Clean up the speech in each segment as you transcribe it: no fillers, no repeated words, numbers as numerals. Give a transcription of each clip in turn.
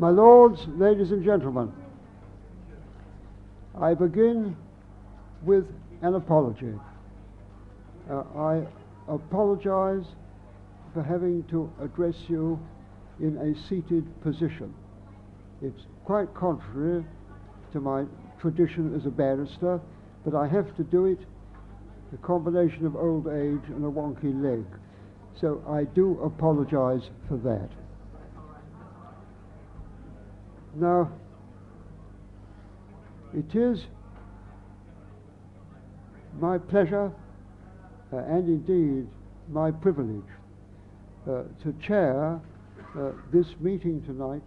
My lords, ladies and gentlemen, I begin with an apology. I apologize for having to address you in a seated position. It's quite contrary to my tradition as a barrister, but I have to do it, the combination of old age and a wonky leg. So I do apologize for that. Now, it is my pleasure and indeed my privilege to chair this meeting tonight,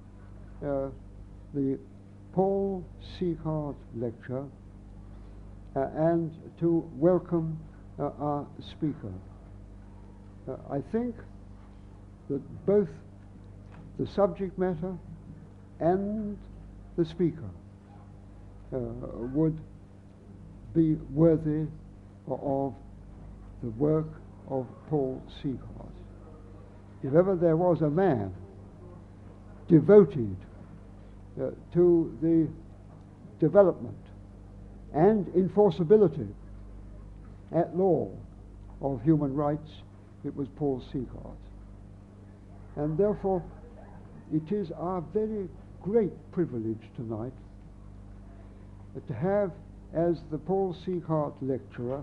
the Paul Sieghart Lecture, and to welcome our speaker. I think that both the subject matter and the speaker would be worthy of the work of Paul Sieghart. If ever there was a man devoted to the development and enforceability at law of human rights, it was Paul Sieghart. And therefore, it is our very great privilege tonight to have as the Paul Sieghart lecturer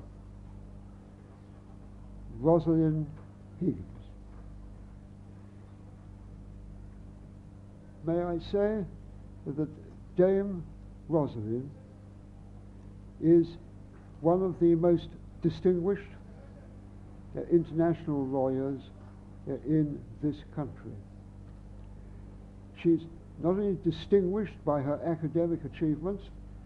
Rosalind Higgins. May I say that Dame Rosalind is one of the most distinguished international lawyers in this country. She's not only distinguished by her academic achievements,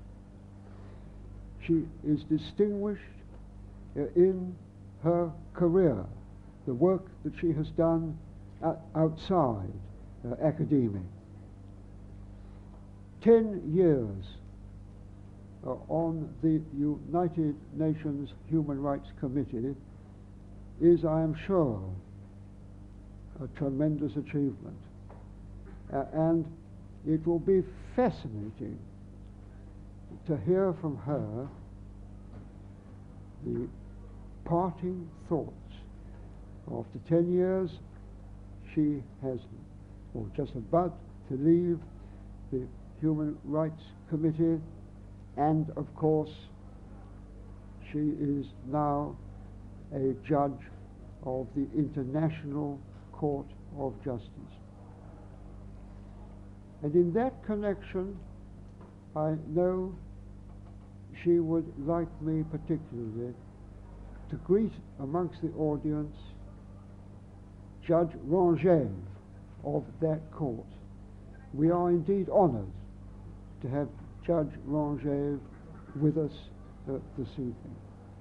she is distinguished in her career, the work that she has done outside academia. 10 years on the United Nations Human Rights Committee is, I am sure, a tremendous achievement. And it will be fascinating to hear from her the parting thoughts. After 10 years, she has, or just about to leave the Human Rights Committee, and of course, she is now a judge of the International Court of Justice. And in that connection, I know she would like me particularly to greet amongst the audience Judge Rangel of that court. We are indeed honored to have Judge Rangel with us this evening.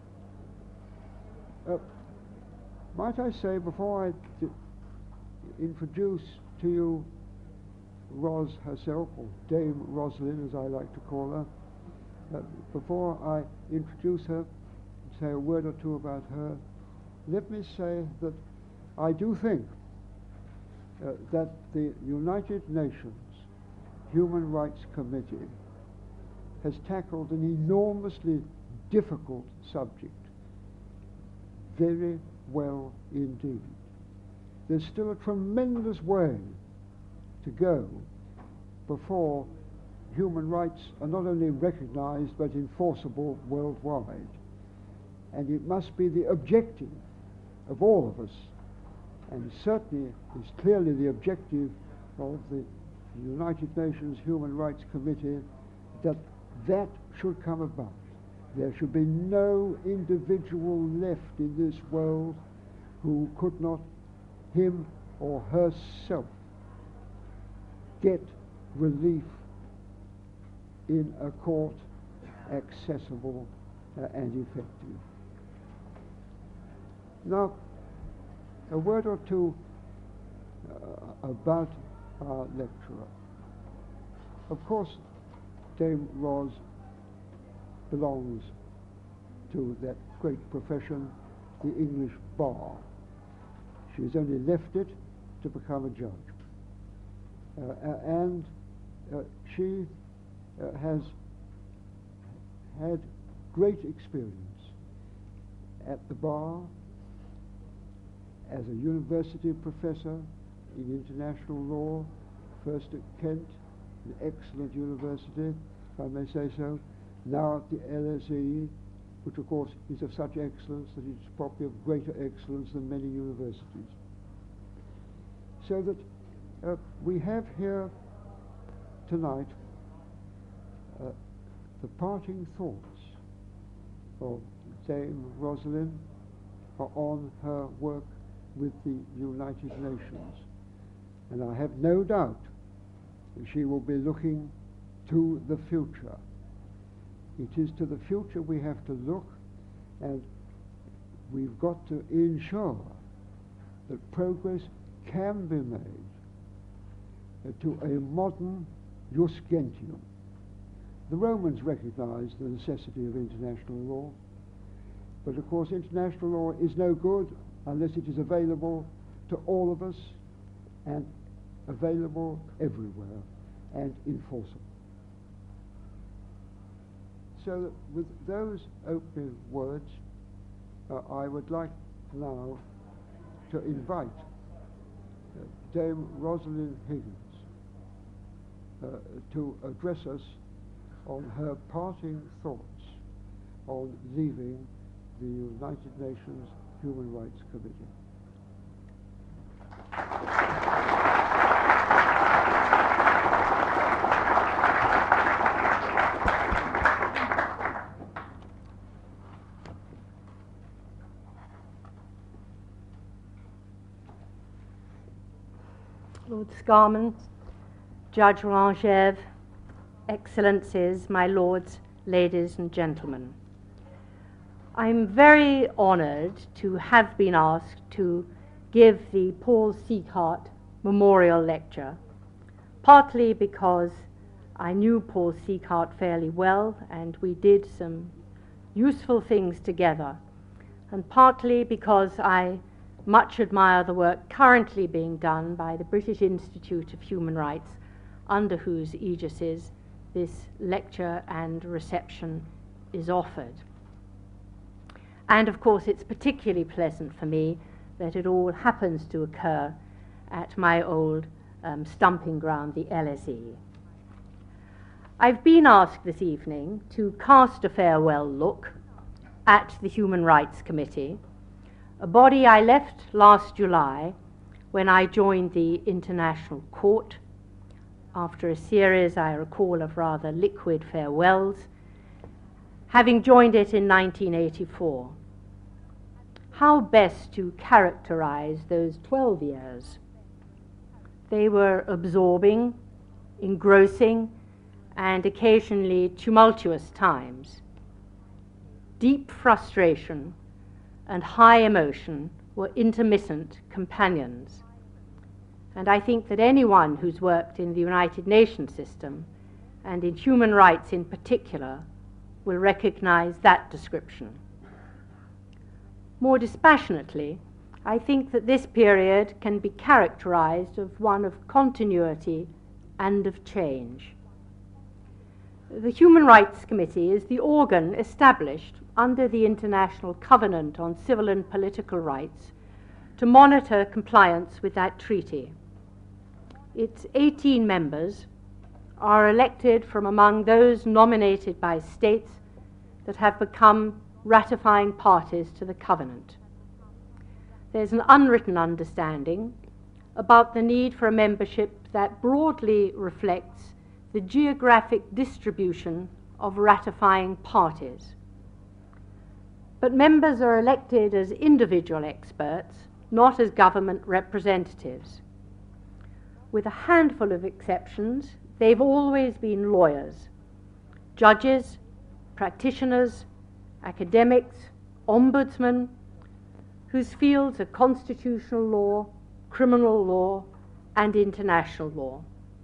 Might I say, before I introduce to you Ros herself, or Dame Rosalind as I like to call her, before I introduce her, say a word or two about her, let me say that I do think that the United Nations Human Rights Committee has tackled an enormously difficult subject very well indeed. There's still a tremendous way to go before human rights are not only recognized but enforceable worldwide. And it must be the objective of all of us, and certainly is clearly the objective of the United Nations Human Rights Committee, that that should come about. There should be no individual left in this world who could not, him or herself, get relief in a court accessible and effective. Now, a word or two about our lecturer. Of course, Dame Ros belongs to that great profession, the English bar. She's only left it to become a judge. and she has had great experience at the bar, as a university professor in international law, first at Kent, an excellent university, if I may say so, now at the LSE, which of course is of such excellence that it's probably of greater excellence than many universities. So that we have here tonight the parting thoughts of Dame Rosalind on her work with the United Nations. And I have no doubt that she will be looking to the future. It is to the future we have to look, and we've got to ensure that progress can be made to a modern jus gentium. The Romans recognized the necessity of international law, but of course international law is no good unless it is available to all of us and available everywhere and enforceable. So that with those opening words, I would like now to invite Dame Rosalind Higgins to address us on her parting thoughts on leaving the United Nations Human Rights Committee. Lord Scarman, Judge Rangev, Excellencies, my lords, ladies and gentlemen. I'm very honored to have been asked to give the Paul Sieghart Memorial Lecture, partly because I knew Paul Sieghart fairly well and we did some useful things together, and partly because I much admire the work currently being done by the British Institute of Human Rights, under whose aegises this lecture and reception is offered. And of course it's particularly pleasant for me that it all happens to occur at my old stumping ground, the LSE. I've been asked this evening to cast a farewell look at the Human Rights Committee, a body I left last July when I joined the International Court after a series, I recall, of rather liquid farewells, having joined it in 1984. How best to characterize those 12 years? They were absorbing, engrossing, and occasionally tumultuous times. Deep frustration and high emotion were intermittent companions. And I think that anyone who's worked in the United Nations system, and in human rights in particular, will recognize that description. More dispassionately, I think that this period can be characterized as one of continuity and of change. The Human Rights Committee is the organ established under the International Covenant on Civil and Political Rights to monitor compliance with that treaty. Its 18 members are elected from among those nominated by states that have become ratifying parties to the covenant. There's an unwritten understanding about the need for a membership that broadly reflects the geographic distribution of ratifying parties. But members are elected as individual experts, not as government representatives. With a handful of exceptions, they've always been lawyers, judges, practitioners, academics, ombudsmen, whose fields are constitutional law, criminal law, and international law.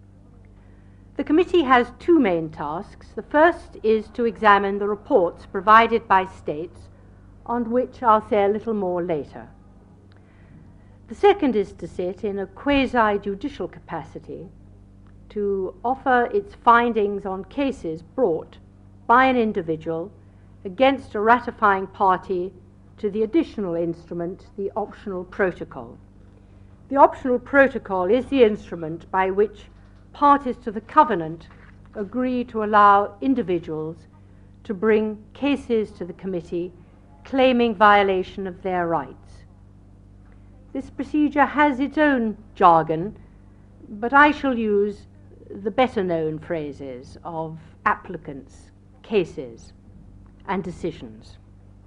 The committee has two main tasks. The first is to examine the reports provided by states, on which I'll say a little more later. The second is to sit in a quasi-judicial capacity to offer its findings on cases brought by an individual against a ratifying party to the additional instrument, the optional protocol. The optional protocol is the instrument by which parties to the covenant agree to allow individuals to bring cases to the committee claiming violation of their rights. This procedure has its own jargon, but I shall use the better known phrases of applicants, cases, and decisions.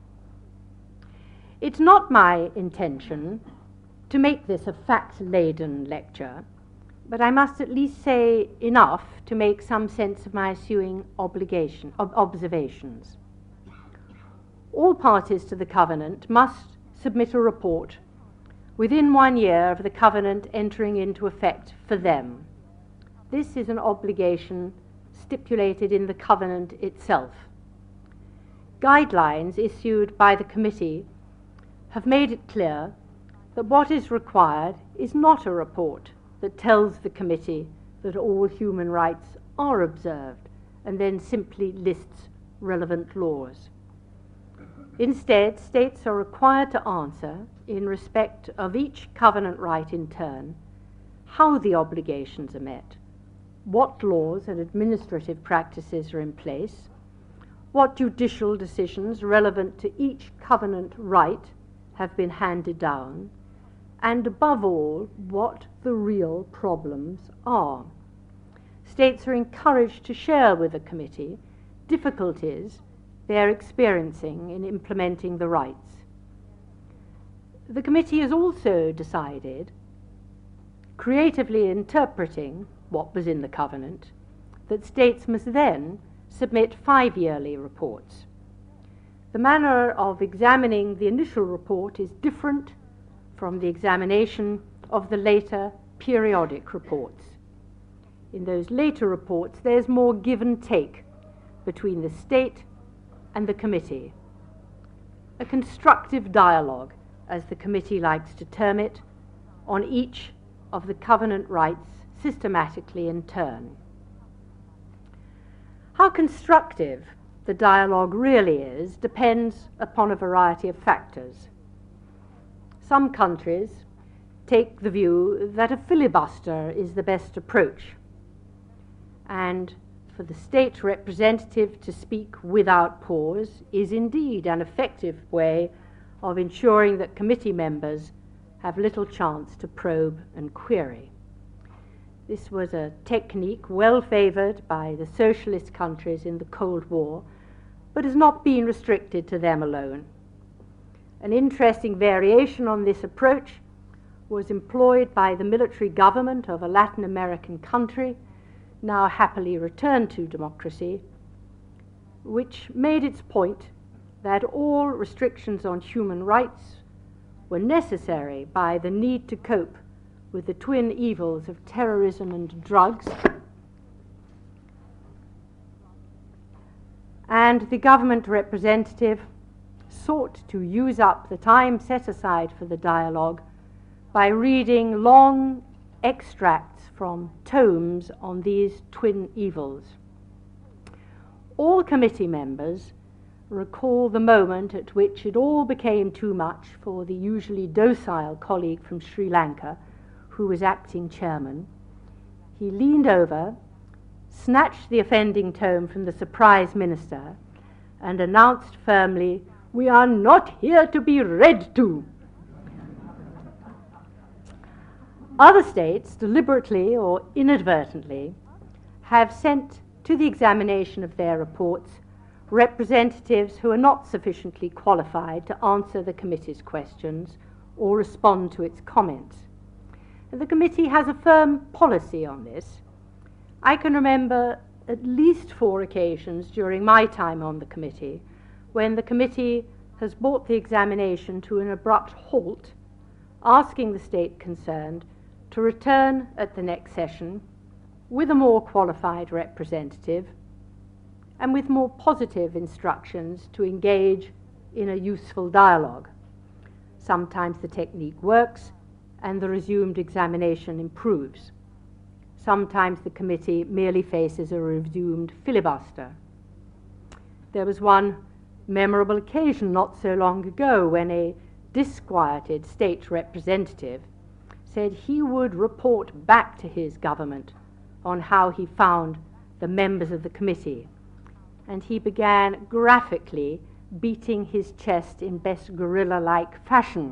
It's not my intention to make this a fact-laden lecture, but I must at least say enough to make some sense of my ensuing observations. All parties to the covenant must submit a report within 1 year of the covenant entering into effect for them. This is an obligation stipulated in the covenant itself. Guidelines issued by the committee have made it clear that what is required is not a report that tells the committee that all human rights are observed and then simply lists relevant laws. Instead, states are required to answer, in respect of each covenant right in turn, how the obligations are met, what laws and administrative practices are in place, what judicial decisions relevant to each covenant right have been handed down, and above all, what the real problems are. States are encouraged to share with the committee difficulties they are experiencing in implementing the rights. The committee has also decided, creatively interpreting what was in the covenant, that states must then submit 5-yearly reports. The manner of examining the initial report is different from the examination of the later periodic reports. In those later reports, there's more give and take between the state and the committee. A constructive dialogue, as the committee likes to term it, on each of the covenant rights systematically in turn. How constructive the dialogue really is depends upon a variety of factors. Some countries take the view that a filibuster is the best approach, and for the state representative to speak without pause is indeed an effective way of ensuring that committee members have little chance to probe and query. This was a technique well favoured by the socialist countries in the Cold War, but has not been restricted to them alone. An interesting variation on this approach was employed by the military government of a Latin American country, now happily returned to democracy, which made its point that all restrictions on human rights were necessary by the need to cope with the twin evils of terrorism and drugs, and the government representative sought to use up the time set aside for the dialogue by reading long extracts from tomes on these twin evils. All committee members recall the moment at which it all became too much for the usually docile colleague from Sri Lanka, who was acting chairman. He leaned over, snatched the offending tome from the surprised minister, and announced firmly, "We are not here to be read to." Other states, deliberately or inadvertently, have sent to the examination of their reports representatives who are not sufficiently qualified to answer the committee's questions or respond to its comments. The committee has a firm policy on this. I can remember at least 4 occasions during my time on the committee when the committee has brought the examination to an abrupt halt, asking the state concerned to return at the next session with a more qualified representative and with more positive instructions to engage in a useful dialogue. Sometimes the technique works and the resumed examination improves. Sometimes the committee merely faces a resumed filibuster. There was one memorable occasion not so long ago when a disquieted state representative said he would report back to his government on how he found the members of the committee, and he began graphically beating his chest in best guerrilla-like fashion.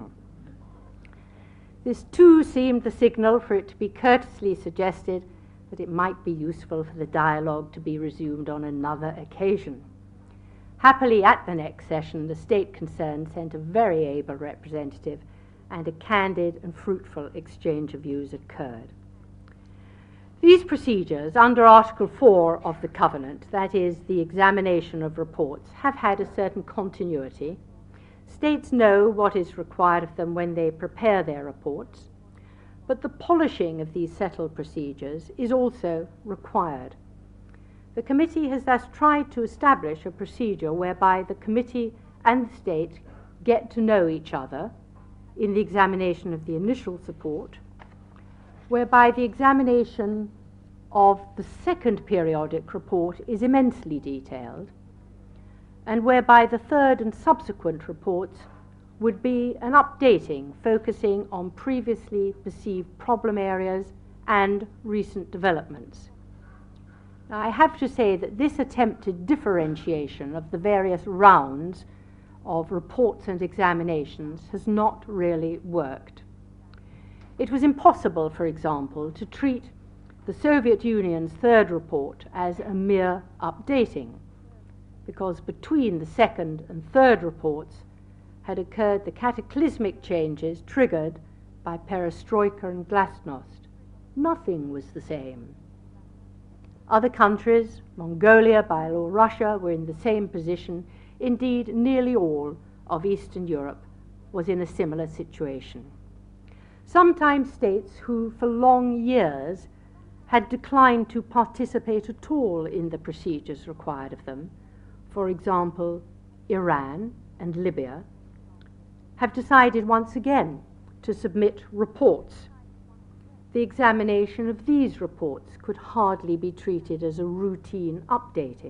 This too seemed the signal for it to be courteously suggested that it might be useful for the dialogue to be resumed on another occasion. Happily, at the next session, the state concerned sent a very able representative, and a candid and fruitful exchange of views occurred. These procedures, under Article 4 of the Covenant, that is, the examination of reports, have had a certain continuity. States know what is required of them when they prepare their reports, but the polishing of these settled procedures is also required. The committee has thus tried to establish a procedure whereby the committee and the state get to know each other in the examination of the initial support, whereby the examination of the second periodic report is immensely detailed, and whereby the third and subsequent reports would be an updating focusing on previously perceived problem areas and recent developments. Now, I have to say that this attempted differentiation of the various rounds of reports and examinations has not really worked. It was impossible, for example, to treat the Soviet Union's third report as a mere updating, because between the second and third reports had occurred the cataclysmic changes triggered by perestroika and glasnost. Nothing was the same. Other countries, Mongolia, Belarus, were in the same position. Indeed, nearly all of Eastern Europe was in a similar situation. Sometimes states who for long years had declined to participate at all in the procedures required of them, for example, Iran and Libya, have decided once again to submit reports. The examination of these reports could hardly be treated as a routine updating.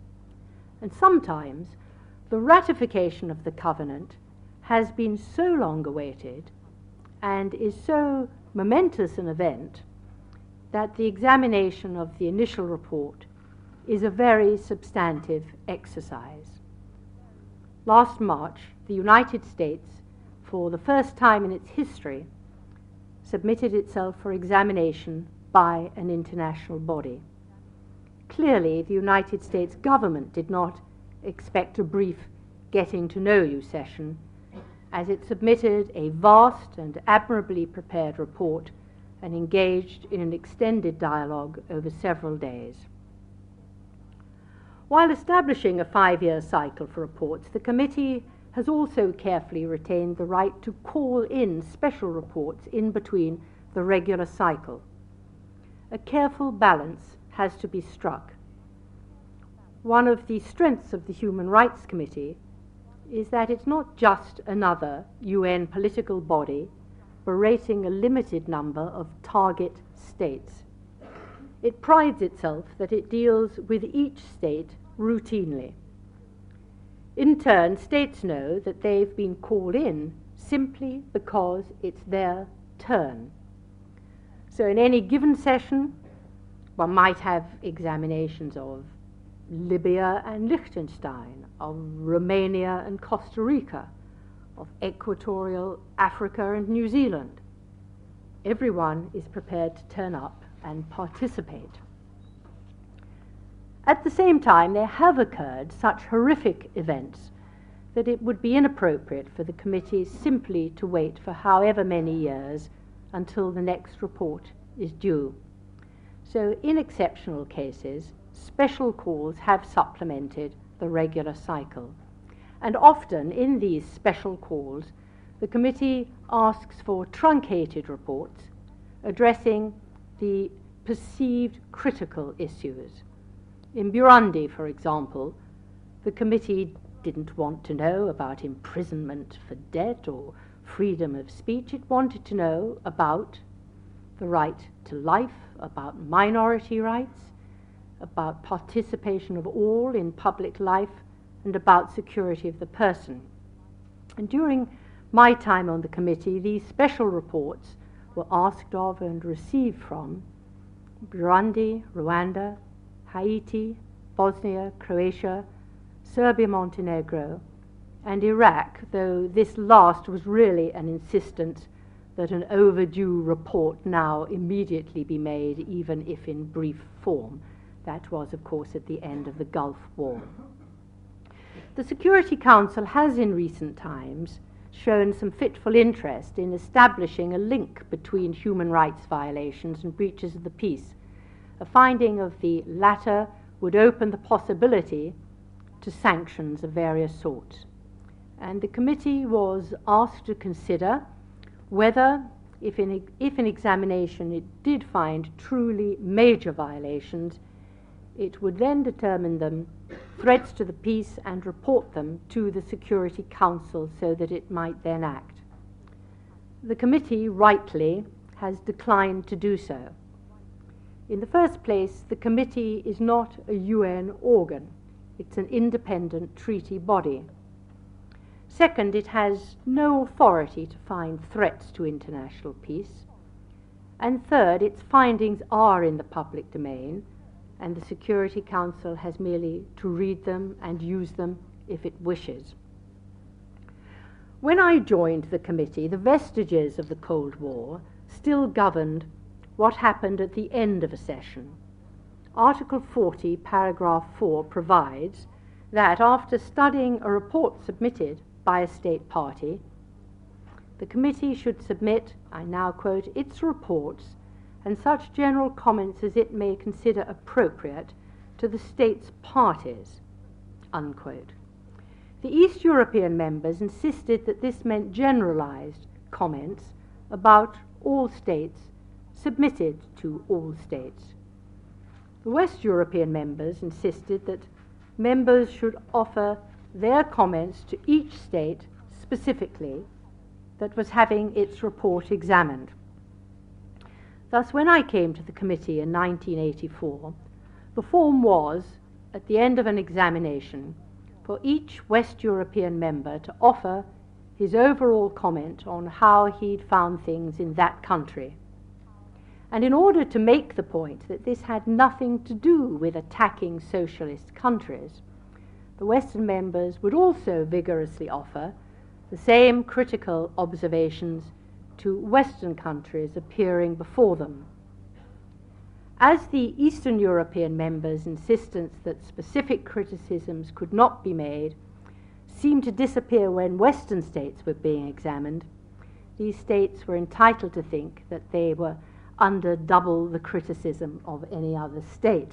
And sometimes the ratification of the covenant has been so long awaited and is so momentous an event that the examination of the initial report is a very substantive exercise. Last March, the United States, for the first time in its history, submitted itself for examination by an international body. Clearly, the United States government did not expect a brief getting-to-know-you session, as it submitted a vast and admirably prepared report and engaged in an extended dialogue over several days. While establishing a 5-year cycle for reports, the committee has also carefully retained the right to call in special reports in between the regular cycle. A careful balance has to be struck. One of the strengths of the Human Rights Committee is that it's not just another UN political body berating a limited number of target states. It prides itself that it deals with each state routinely. In turn, states know that they've been called in simply because it's their turn. So in any given session, one might have examinations of Libya and Liechtenstein, of Romania and Costa Rica, of Equatorial Africa and New Zealand. Everyone is prepared to turn up and participate. At the same time, there have occurred such horrific events that it would be inappropriate for the committee simply to wait for however many years until the next report is due. So in exceptional cases, special calls have supplemented the regular cycle. And often in these special calls, the committee asks for truncated reports addressing the perceived critical issues. In Burundi, for example, the committee didn't want to know about imprisonment for debt or freedom of speech. It wanted to know about the right to life, about minority rights, about participation of all in public life, and about security of the person. And during my time on the committee, these special reports were asked of and received from Burundi, Rwanda, Haiti, Bosnia, Croatia, Serbia, Montenegro, and Iraq, though this last was really an insistence that an overdue report now immediately be made, even if in brief form. That was, of course, at the end of the Gulf War. The Security Council has in recent times shown some fitful interest in establishing a link between human rights violations and breaches of the peace. A finding of the latter would open the possibility to sanctions of various sorts. And the committee was asked to consider whether, if an examination it did find truly major violations, it would then determine them threats to the peace and report them to the Security Council so that it might then act. The committee, rightly, has declined to do so. In the first place, the committee is not a UN organ. It's an independent treaty body. Second, it has no authority to find threats to international peace. And third, its findings are in the public domain, and the Security Council has merely to read them and use them if it wishes. When I joined the committee, the vestiges of the Cold War still governed what happened at the end of a session. Article 40, paragraph 4 provides that after studying a report submitted by a state party, the committee should submit, I now quote, its reports and such general comments as it may consider appropriate to the state's parties, unquote. The East European members insisted that this meant generalized comments about all states, submitted to all states. The West European members insisted that members should offer their comments to each state specifically that was having its report examined. Thus, when I came to the committee in 1984, the form was, at the end of an examination, for each West European member to offer his overall comment on how he'd found things in that country. And in order to make the point that this had nothing to do with attacking socialist countries, the Western members would also vigorously offer the same critical observations to Western countries appearing before them. As the Eastern European members' insistence that specific criticisms could not be made seemed to disappear when Western states were being examined, these states were entitled to think that they were under double the criticism of any other state.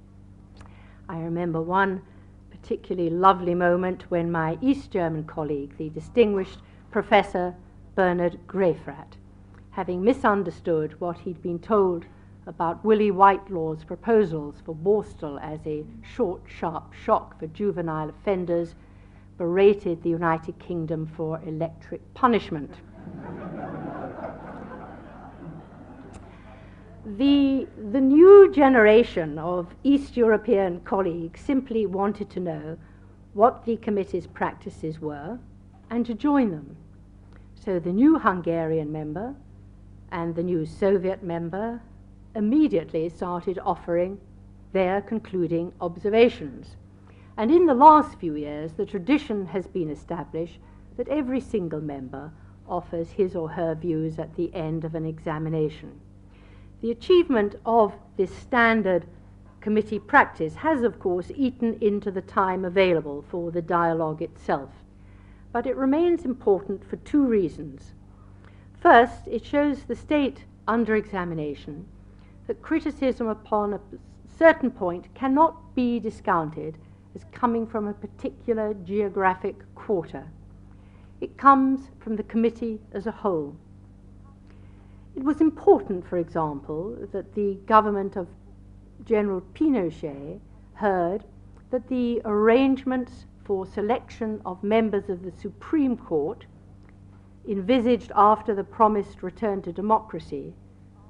I remember one particularly lovely moment when my East German colleague, the distinguished Professor Bernhard Greyfrath, having misunderstood what he'd been told about Willie Whitelaw's proposals for Borstal as a short, sharp shock for juvenile offenders, berated the United Kingdom for electric punishment. The new generation of East European colleagues simply wanted to know what the committee's practices were and to join them. So the new Hungarian member and the new Soviet member immediately started offering their concluding observations. And in the last few years, the tradition has been established that every single member offers his or her views at the end of an examination. The achievement of this standard committee practice has, of course, eaten into the time available for the dialogue itself. But it remains important for two reasons. First, it shows the state under examination that criticism upon a certain point cannot be discounted as coming from a particular geographic quarter. It comes from the committee as a whole. It was important, for example, that the government of General Pinochet heard that the arrangements for selection of members of the Supreme Court, envisaged after the promised return to democracy,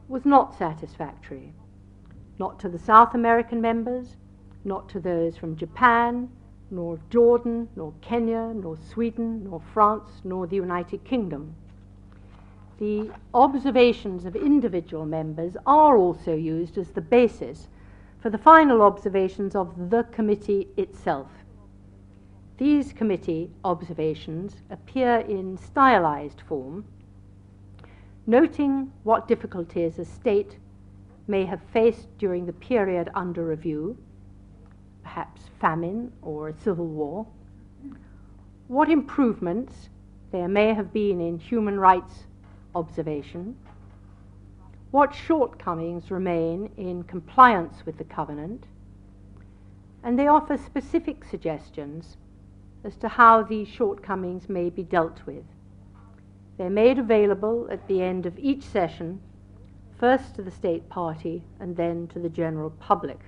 was not satisfactory, not to the South American members, not to those from Japan, nor of Jordan, nor Kenya, nor Sweden, nor France, nor the United Kingdom. The observations of individual members are also used as the basis for the final observations of the committee itself. These committee observations appear in stylized form, noting what difficulties a state may have faced during the period under review, perhaps famine or a civil war, what improvements there may have been in human rights observation, what shortcomings remain in compliance with the Covenant, and they offer specific suggestions as to how these shortcomings may be dealt with. They're made available at the end of each session, first to the state party and then to the general public.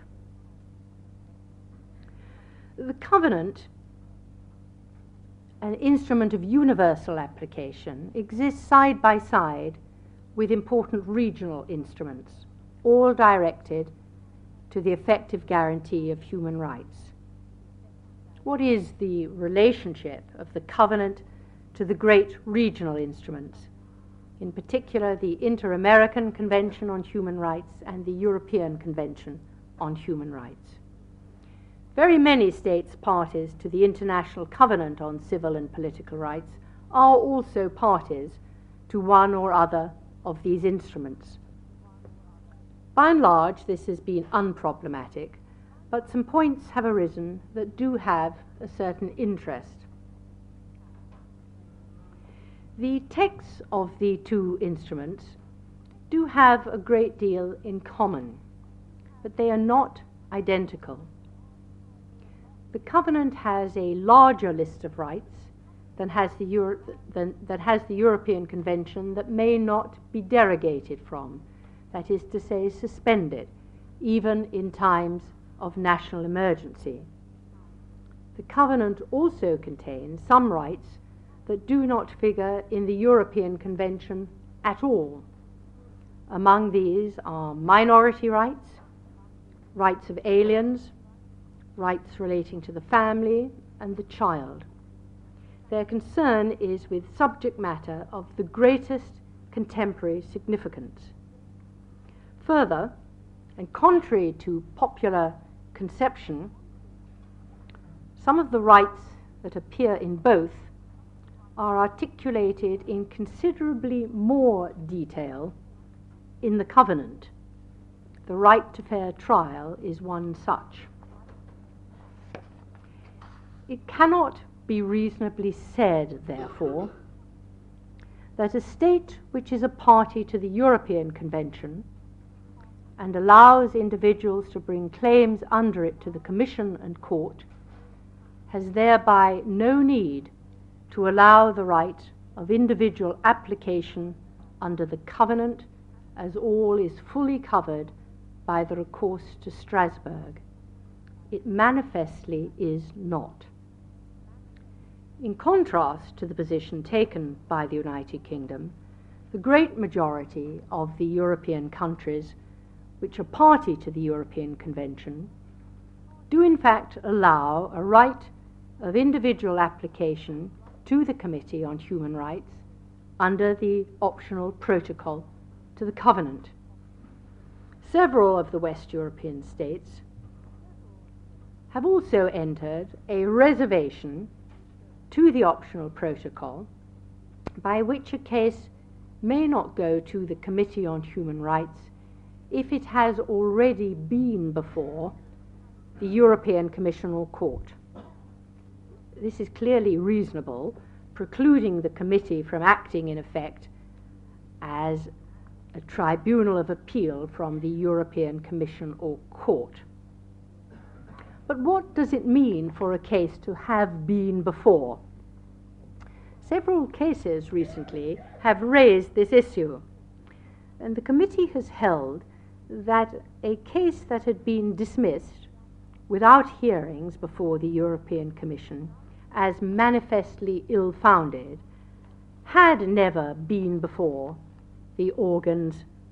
The Covenant, an instrument of universal application, exists side by side with important regional instruments, all directed to the effective guarantee of human rights. What is the relationship of the Covenant to the great regional instruments, in particular the Inter-American Convention on Human Rights and the European Convention on Human Rights? Very many states parties to the International Covenant on Civil and Political Rights are also parties to one or other of these instruments. By and large, this has been unproblematic, but some points have arisen that do have a certain interest. The texts of the two instruments do have a great deal in common, but they are not identical. The Covenant has a larger list of rights than has the European Convention that may not be derogated from, that is to say, suspended, even in times of national emergency. The Covenant also contains some rights that do not figure in the European Convention at all. Among these are minority rights, rights of aliens, rights relating to the family and the child. Their concern is with subject matter of the greatest contemporary significance. Further, and contrary to popular conception, some of the rights that appear in both are articulated in considerably more detail in the Covenant. The right to fair trial is one such. It cannot be reasonably said, therefore, that a state which is a party to the European Convention and allows individuals to bring claims under it to the Commission and Court has thereby no need to allow the right of individual application under the Covenant, as all is fully covered by the recourse to Strasbourg. It manifestly is not. In contrast to the position taken by the United Kingdom, the great majority of the European countries which are party to the European Convention do in fact allow a right of individual application to the Committee on Human Rights under the optional protocol to the Covenant. Several of the West European states have also entered a reservation to the optional protocol by which a case may not go to the Committee on Human Rights if it has already been before the European Commission or Court. This is clearly reasonable, precluding the committee from acting in effect as a tribunal of appeal from the European Commission or Court. But what does it mean for a case to have been before? Several cases recently have raised this issue, and the committee has held that a case that had been dismissed without hearings before the European Commission as manifestly ill-founded had never been before the organs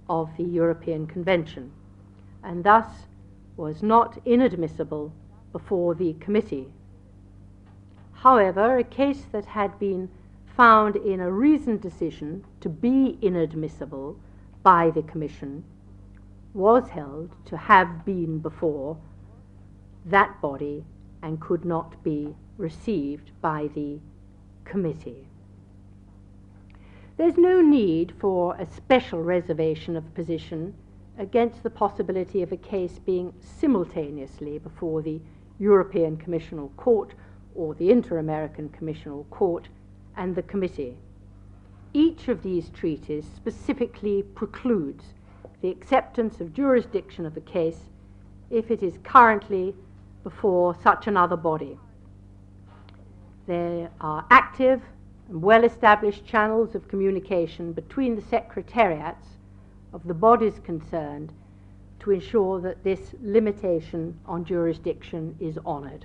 of the European Convention, and thus was not inadmissible before the committee. However, a case that had been found in a reasoned decision to be inadmissible by the Commission was held to have been before that body and could not be received by the committee. There's no need for a special reservation of position against the possibility of a case being simultaneously before the European Commissional Court or the Inter-American Commissional Court and the committee. Each of these treaties specifically precludes the acceptance of jurisdiction of the case if it is currently before such another body. There are active and well-established channels of communication between the secretariats of the bodies concerned to ensure that this limitation on jurisdiction is honoured.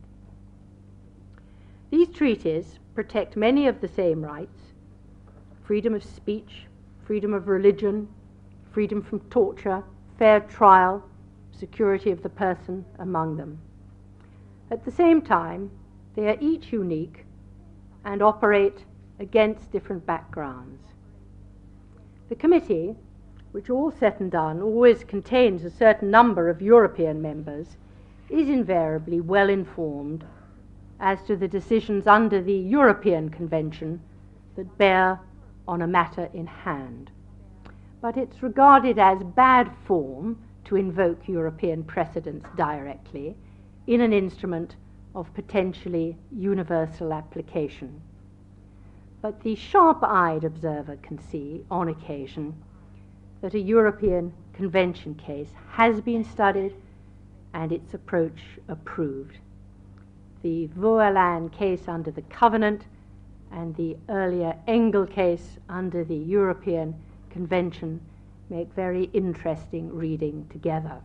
These treaties protect many of the same rights: freedom of speech, freedom of religion, freedom from torture, fair trial, security of the person among them. At the same time, they are each unique and operate against different backgrounds. The committee, which all said and done always contains a certain number of European members, is invariably well informed as to the decisions under the European Convention that bear on a matter in hand. But it's regarded as bad form to invoke European precedents directly in an instrument of potentially universal application. But the sharp-eyed observer can see, on occasion, that a European Convention case has been studied and its approach approved. The Voerland case under the Covenant and the earlier Engel case under the European Convention make very interesting reading together.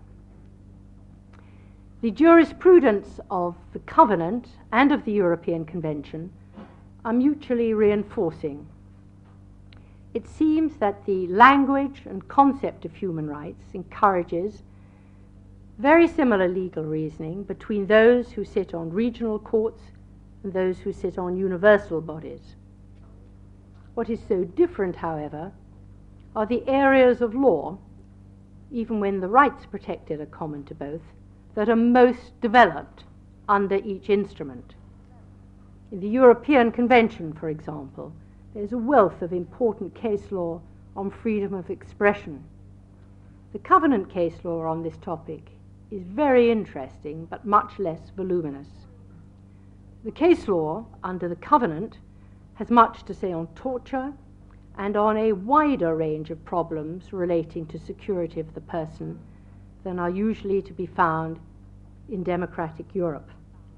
The jurisprudence of the Covenant and of the European Convention are mutually reinforcing. It seems that the language and concept of human rights encourages very similar legal reasoning between those who sit on regional courts and those who sit on universal bodies. What is so different, however, are the areas of law, even when the rights protected are common to both, that are most developed under each instrument. In the European Convention, for example, there is a wealth of important case law on freedom of expression. The Covenant case law on this topic is very interesting, but much less voluminous. The case law under the Covenant has much to say on torture and on a wider range of problems relating to security of the person than are usually to be found in democratic Europe.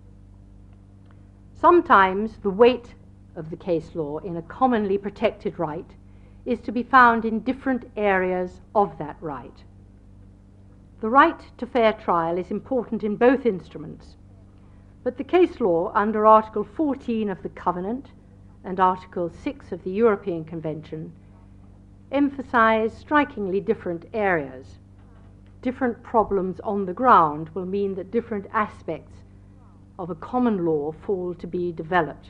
Sometimes the weight of the case law in a commonly protected right is to be found in different areas of that right. The right to fair trial is important in both instruments, but the case law under Article 14 of the Covenant and Article 6 of the European Convention emphasize strikingly different areas. Different problems on the ground will mean that different aspects of a common law fall to be developed.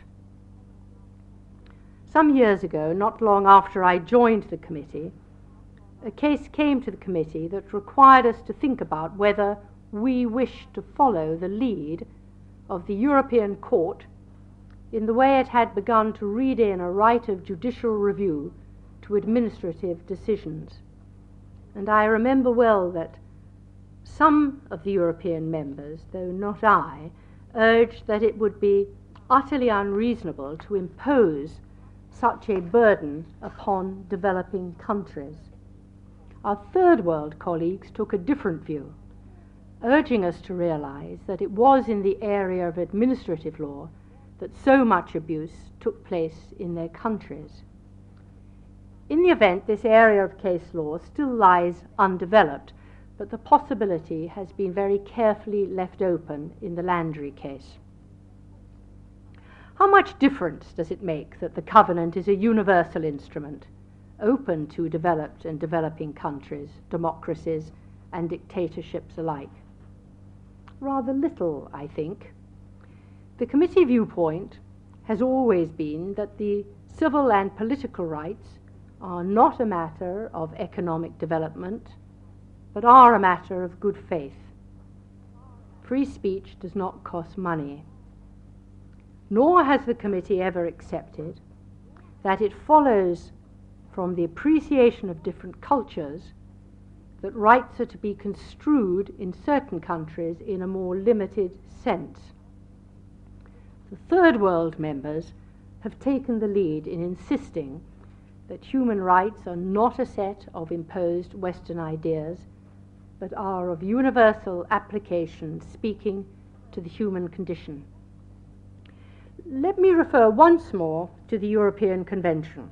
Some years ago, not long after I joined the committee, a case came to the committee that required us to think about whether we wished to follow the lead of the European Court in the way it had begun to read in a right of judicial review to administrative decisions. And I remember well that some of the European members, though not I, urged that it would be utterly unreasonable to impose such a burden upon developing countries. Our third world colleagues took a different view, urging us to realize that it was in the area of administrative law that so much abuse took place in their countries. In the event, this area of case law still lies undeveloped, but the possibility has been very carefully left open in the Landry case. How much difference does it make that the Covenant is a universal instrument, open to developed and developing countries, democracies, and dictatorships alike? Rather little, I think. The committee viewpoint has always been that the civil and political rights are not a matter of economic development, but are a matter of good faith. Free speech does not cost money. Nor has the committee ever accepted that it follows from the appreciation of different cultures that rights are to be construed in certain countries in a more limited sense. The Third World members have taken the lead in insisting that human rights are not a set of imposed Western ideas, but are of universal application speaking to the human condition. Let me refer once more to the European Convention.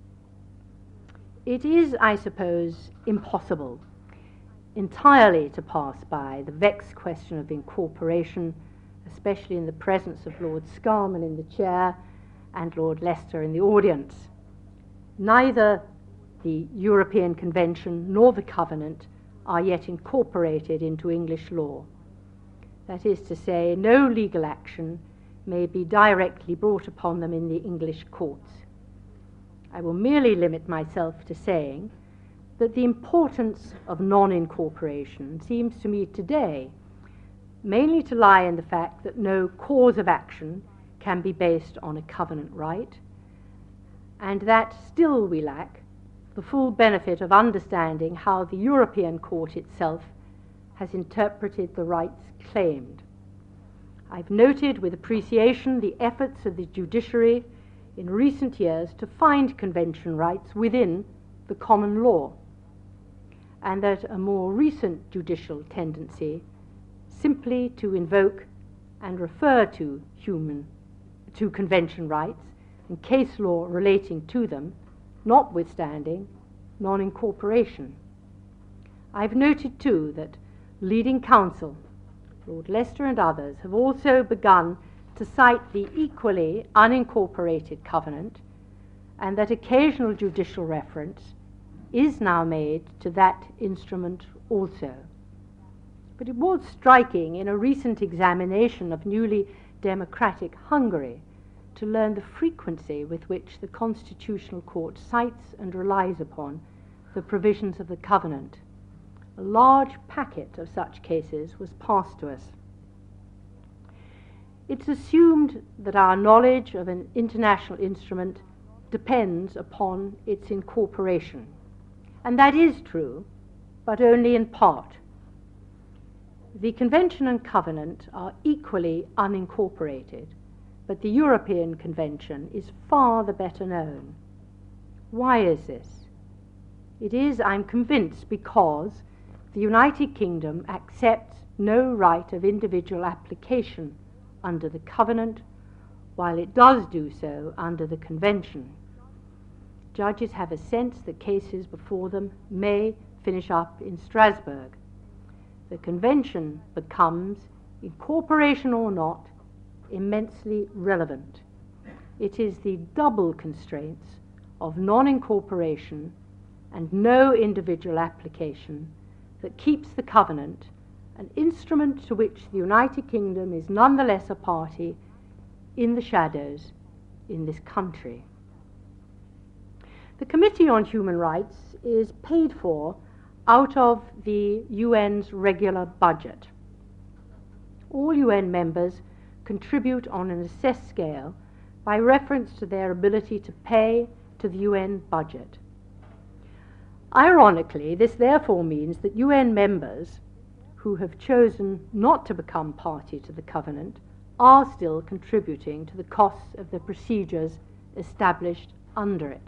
It is, I suppose, impossible entirely to pass by the vexed question of incorporation, especially in the presence of Lord Scarman in the chair and Lord Leicester in the audience. Neither the European Convention nor the Covenant are yet incorporated into English law. That is to say, no legal action may be directly brought upon them in the English courts. I will merely limit myself to saying that the importance of non-incorporation seems to me today mainly to lie in the fact that no cause of action can be based on a covenant right, and that still we lack the full benefit of understanding how the European Court itself has interpreted the rights claimed. I've noted with appreciation the efforts of the judiciary in recent years to find convention rights within the common law, and that a more recent judicial tendency simply to invoke and refer to convention rights and case law relating to them, notwithstanding non-incorporation. I've noted too that leading counsel, Lord Leicester and others, have also begun to cite the equally unincorporated covenant, and that occasional judicial reference is now made to that instrument also. But it was striking in a recent examination of newly democratic Hungary to learn the frequency with which the Constitutional Court cites and relies upon the provisions of the Covenant. A large packet of such cases was passed to us. It's assumed that our knowledge of an international instrument depends upon its incorporation. And that is true, but only in part. The Convention and Covenant are equally unincorporated, but the European Convention is far the better known. Why is this? It is, I'm convinced, because the United Kingdom accepts no right of individual application under the Covenant, while it does do so under the Convention. Judges have a sense that cases before them may finish up in Strasbourg. The Convention becomes, incorporation or not, immensely relevant. It is the double constraints of non-incorporation and no individual application that keeps the Covenant, an instrument to which the United Kingdom is nonetheless a party, in the shadows in this country. The Committee on Human Rights is paid for out of the UN's regular budget. All UN members contribute on an assessed scale by reference to their ability to pay to the UN budget. Ironically, this therefore means that UN members who have chosen not to become party to the Covenant are still contributing to the costs of the procedures established under it.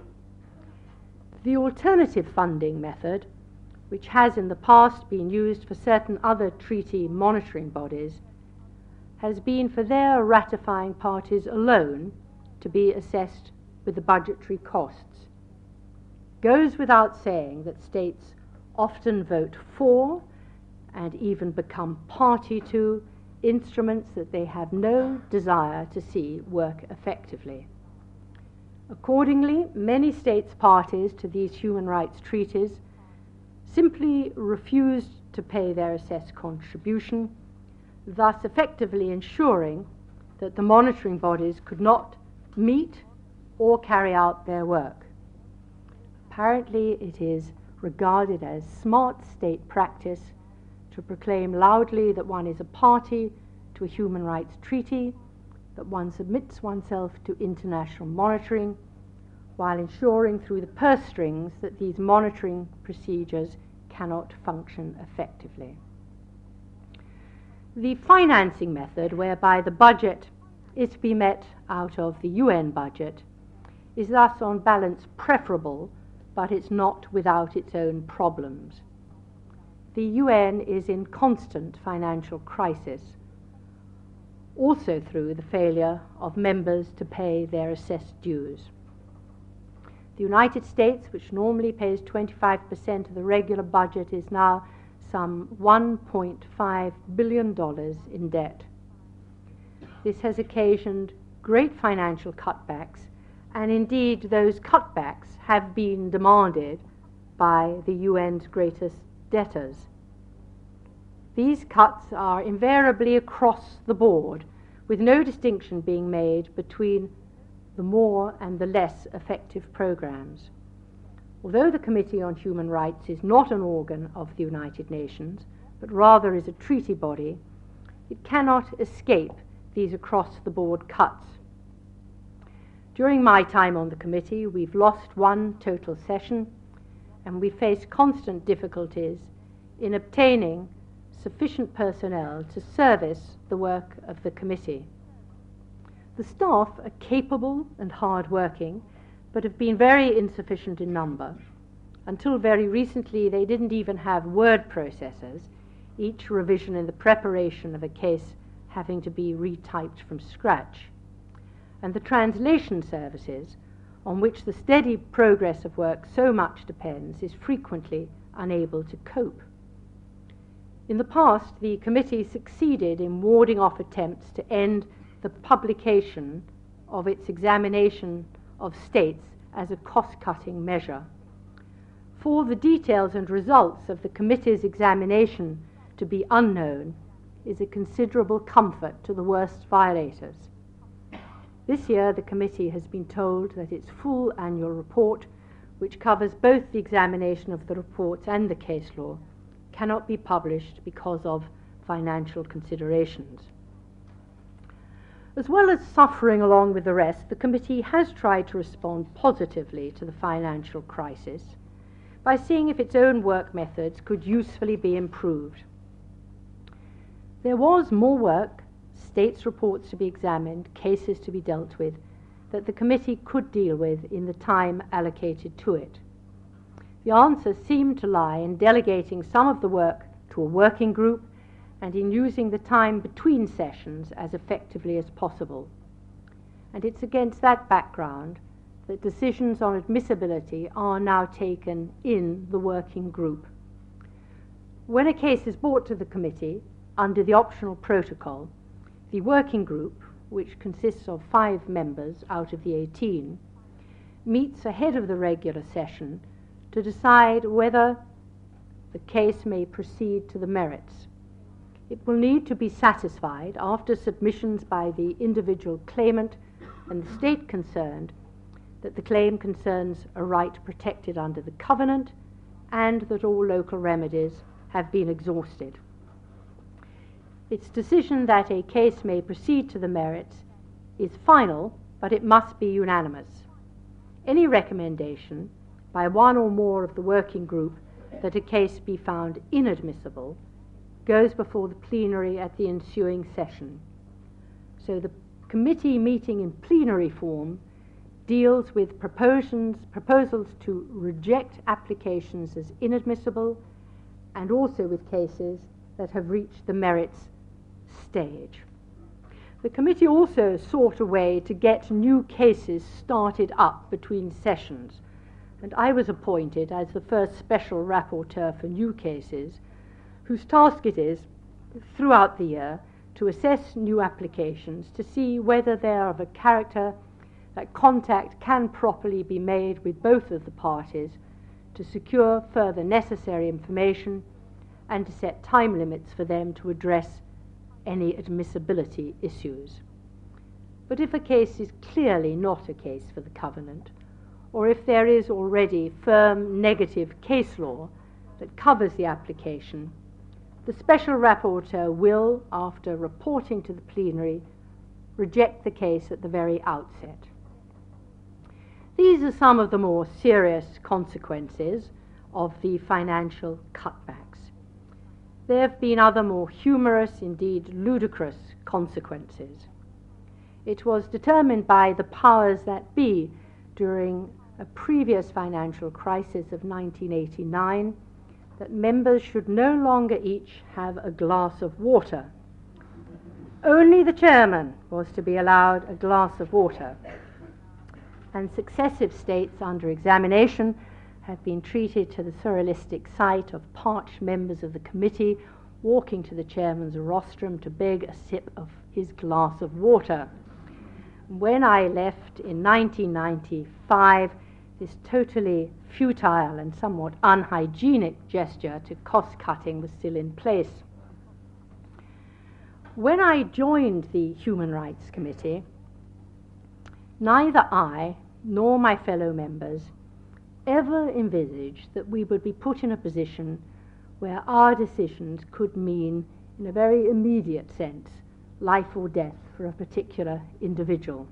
The alternative funding method, which has in the past been used for certain other treaty monitoring bodies, has been for their ratifying parties alone to be assessed with the budgetary costs. Goes without saying that states often vote for and even become party to instruments that they have no desire to see work effectively. Accordingly, many states parties to these human rights treaties simply refused to pay their assessed contribution, thus effectively ensuring that the monitoring bodies could not meet or carry out their work. Apparently, it is regarded as smart state practice to proclaim loudly that one is a party to a human rights treaty, that one submits oneself to international monitoring, while ensuring through the purse strings that these monitoring procedures cannot function effectively. The financing method, whereby the budget is to be met out of the UN budget, is thus on balance preferable, but it's not without its own problems. The UN is in constant financial crisis, also through the failure of members to pay their assessed dues. The United States, which normally pays 25% of the regular budget, is now some $1.5 billion in debt. This has occasioned great financial cutbacks, and indeed those cutbacks have been demanded by the UN's greatest debtors. These cuts are invariably across the board, with no distinction being made between the more and the less effective programs. Although the Committee on Human Rights is not an organ of the United Nations, but rather is a treaty body, it cannot escape these across-the-board cuts. During my time on the committee, we've lost one total session, and we face constant difficulties in obtaining sufficient personnel to service the work of the committee. The staff are capable and hard-working, but have been very insufficient in number. Until very recently, they didn't even have word processors, each revision in the preparation of a case having to be retyped from scratch. And the translation services, on which the steady progress of work so much depends, is frequently unable to cope. In the past, the committee succeeded in warding off attempts to end the publication of its examination of states as a cost-cutting measure. For the details and results of the committee's examination to be unknown is a considerable comfort to the worst violators. This year, the committee has been told that its full annual report, which covers both the examination of the reports and the case law, cannot be published because of financial considerations. As well as suffering along with the rest, the committee has tried to respond positively to the financial crisis by seeing if its own work methods could usefully be improved. There was more work, states' reports to be examined, cases to be dealt with, that the committee could deal with in the time allocated to it. The answer seemed to lie in delegating some of the work to a working group and in using the time between sessions as effectively as possible. And it's against that background that decisions on admissibility are now taken in the working group. When a case is brought to the committee under the optional protocol, the working group, which consists of 5 members out of the 18, meets ahead of the regular session to decide whether the case may proceed to the merits. It will need to be satisfied after submissions by the individual claimant and the state concerned that the claim concerns a right protected under the covenant and that all local remedies have been exhausted. Its decision that a case may proceed to the merits is final, but it must be unanimous. Any recommendation by one or more of the working group that a case be found inadmissible goes before the plenary at the ensuing session. So the committee meeting in plenary form deals with proposals to reject applications as inadmissible and also with cases that have reached the merits stage. The committee also sought a way to get new cases started up between sessions, and I was appointed as the first special rapporteur for new cases, whose task it is, throughout the year, to assess new applications to see whether they are of a character that contact can properly be made with both of the parties to secure further necessary information and to set time limits for them to address any admissibility issues. But if a case is clearly not a case for the Covenant, or if there is already firm negative case law that covers the application, the Special Rapporteur will, after reporting to the plenary, reject the case at the very outset. These are some of the more serious consequences of the financial cutbacks. There have been other more humorous, indeed ludicrous, consequences. It was determined by the powers that be during a previous financial crisis of 1989 that members should no longer each have a glass of water. Only the chairman was to be allowed a glass of water, and successive states under examination have been treated to the surrealistic sight of parched members of the committee walking to the chairman's rostrum to beg a sip of his glass of water. When I left in 1995, this totally futile and somewhat unhygienic gesture to cost-cutting was still in place. When I joined the Human Rights Committee, neither I nor my fellow members ever envisaged that we would be put in a position where our decisions could mean, in a very immediate sense, life or death for a particular individual.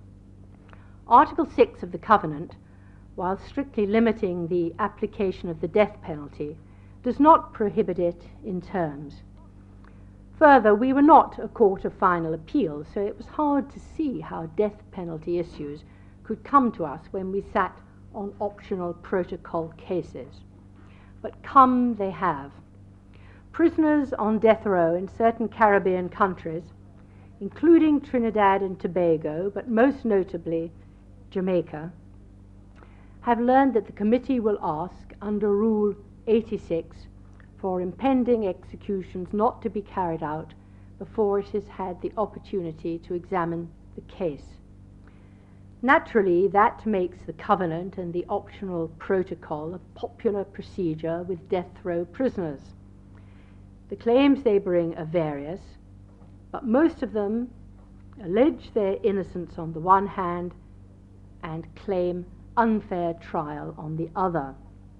Article 6 of the Covenant, while strictly limiting the application of the death penalty, does not prohibit it in terms. Further, we were not a court of final appeal, so it was hard to see how death penalty issues could come to us when we sat on optional protocol cases. But come they have. Prisoners on death row in certain Caribbean countries, including Trinidad and Tobago, but most notably Jamaica, have learned that the committee will ask under Rule 86 for impending executions not to be carried out before it has had the opportunity to examine the case. Naturally, that makes the Covenant and the optional protocol a popular procedure with death row prisoners. The claims they bring are various, but most of them allege their innocence on the one hand and claim unfair trial on the other.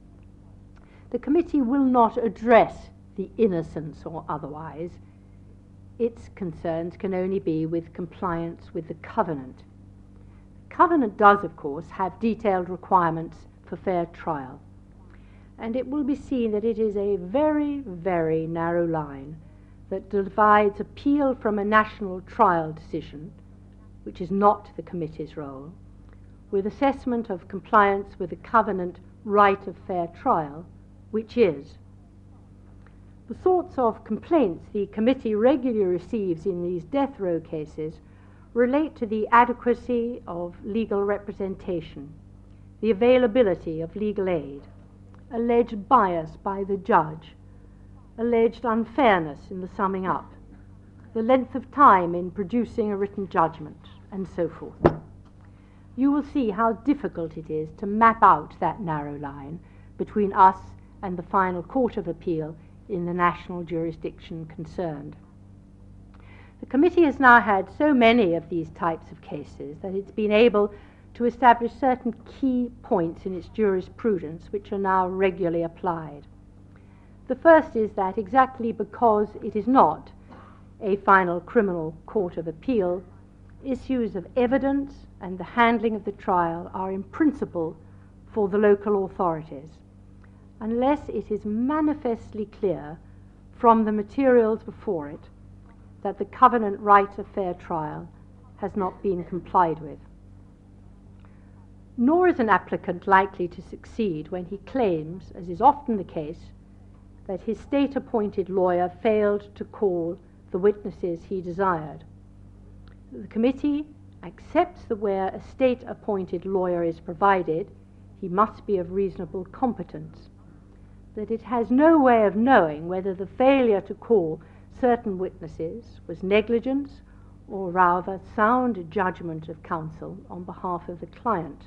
The committee will not address the innocence or otherwise. Its concerns can only be with compliance with the Covenant. The Covenant does, of course, have detailed requirements for fair trial, and it will be seen that it is a very, very narrow line that divides appeal from a national trial decision, which is not the committee's role, with assessment of compliance with the Covenant right of fair trial, which is. The sorts of complaints the committee regularly receives in these death row cases relate to the adequacy of legal representation, the availability of legal aid, alleged bias by the judge, alleged unfairness in the summing up, the length of time in producing a written judgment, and so forth. You will see how difficult it is to map out that narrow line between us and the final court of appeal in the national jurisdiction concerned. The committee has now had so many of these types of cases that it's been able to establish certain key points in its jurisprudence which are now regularly applied. The first is that exactly because it is not a final criminal court of appeal, issues of evidence and the handling of the trial are in principle for the local authorities, unless it is manifestly clear from the materials before it that the Covenant right of fair trial has not been complied with. Nor is an applicant likely to succeed when he claims, as is often the case, that his state-appointed lawyer failed to call the witnesses he desired. The committee accepts that where a state-appointed lawyer is provided, he must be of reasonable competence, that it has no way of knowing whether the failure to call certain witnesses was negligence or rather sound judgment of counsel on behalf of the client.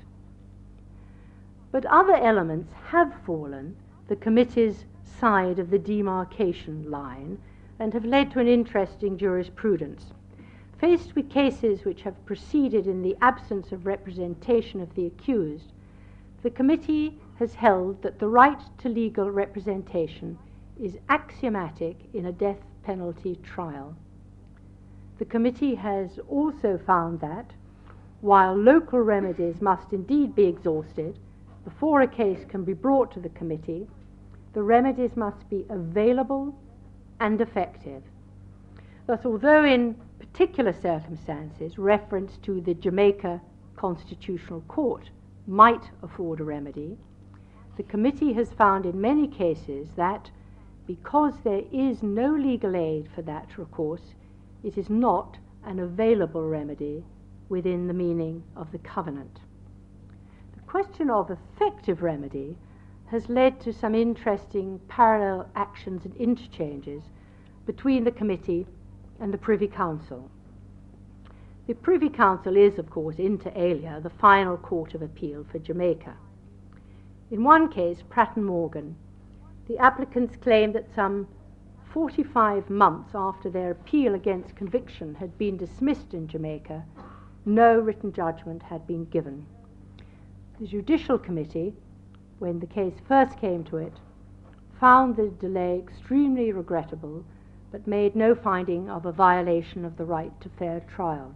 But other elements have fallen the committee's side of the demarcation line and have led to an interesting jurisprudence. Faced with cases which have proceeded in the absence of representation of the accused, the committee has held that the right to legal representation is axiomatic in a death penalty trial. The committee has also found that, while local remedies must indeed be exhausted before a case can be brought to the committee, the remedies must be available and effective. Thus, although in particular circumstances reference to the Jamaica Constitutional Court might afford a remedy, the committee has found in many cases that because there is no legal aid for that recourse, it is not an available remedy within the meaning of the covenant. The question of effective remedy has led to some interesting parallel actions and interchanges between the committee and the Privy Council. The Privy Council is, of course, inter alia, the final court of appeal for Jamaica. In one case, Pratt & Morgan, the applicants claimed that some 45 months after their appeal against conviction had been dismissed in Jamaica, no written judgment had been given. The Judicial Committee, when the case first came to it, found the delay extremely regrettable, but made no finding of a violation of the right to fair trial.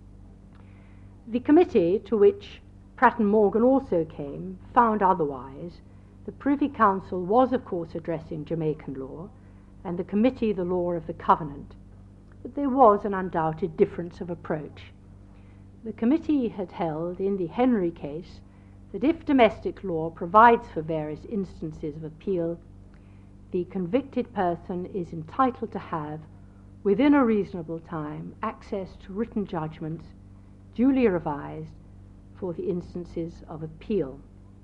The committee, to which Pratt & Morgan also came, found otherwise. The Privy Council was, of course, addressing Jamaican law, and the committee the law of the covenant, but there was an undoubted difference of approach. The committee had held in the Henry case that if domestic law provides for various instances of appeal, the convicted person is entitled to have, within a reasonable time, access to written judgments duly revised for the instances of appeal.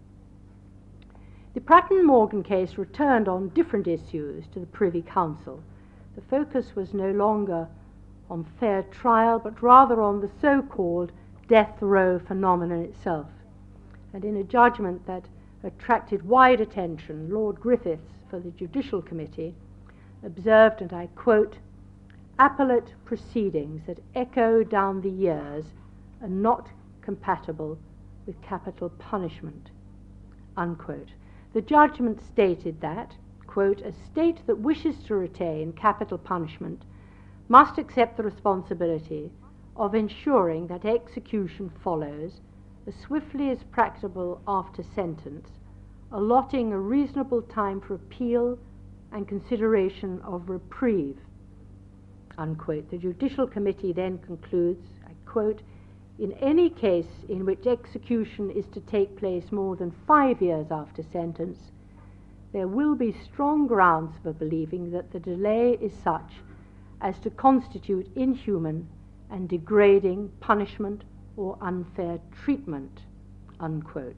The Pratt & Morgan case returned on different issues to the Privy Council. The focus was no longer on fair trial, but rather on the so-called death row phenomenon itself. And in a judgment that attracted wide attention, Lord Griffiths, for the Judicial Committee, observed, and I quote, "Appellate proceedings that echo down the years are not compatible with capital punishment," unquote. The judgment stated that, quote, "a state that wishes to retain capital punishment must accept the responsibility of ensuring that execution follows as swiftly as practicable after sentence, allotting a reasonable time for appeal and consideration of reprieve," unquote. The Judicial Committee then concludes, I quote, "in any case in which execution is to take place more than 5 years after sentence, there will be strong grounds for believing that the delay is such as to constitute inhuman and degrading punishment or unfair treatment," unquote.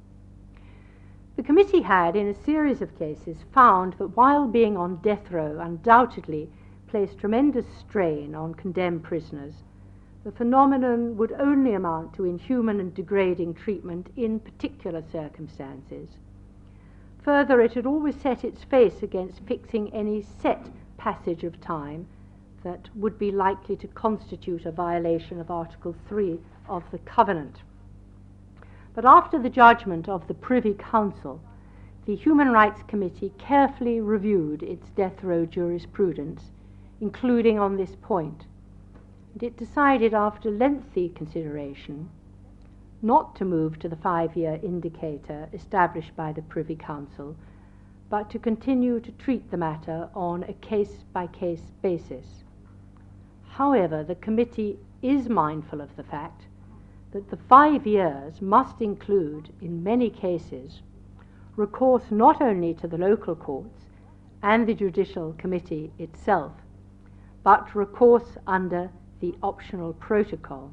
The committee had, in a series of cases, found that while being on death row undoubtedly placed tremendous strain on condemned prisoners, the phenomenon would only amount to inhuman and degrading treatment in particular circumstances. Further, it had always set its face against fixing any set passage of time that would be likely to constitute a violation of Article 3 of the Covenant. But after the judgment of the Privy Council, the Human Rights Committee carefully reviewed its death row jurisprudence, including on this point, and it decided after lengthy consideration not to move to the 5-year indicator established by the Privy Council, but to continue to treat the matter on a case-by-case basis. However, the committee is mindful of the fact that the 5 years must include, in many cases, recourse not only to the local courts and the Judicial Committee itself, but recourse under the optional protocol.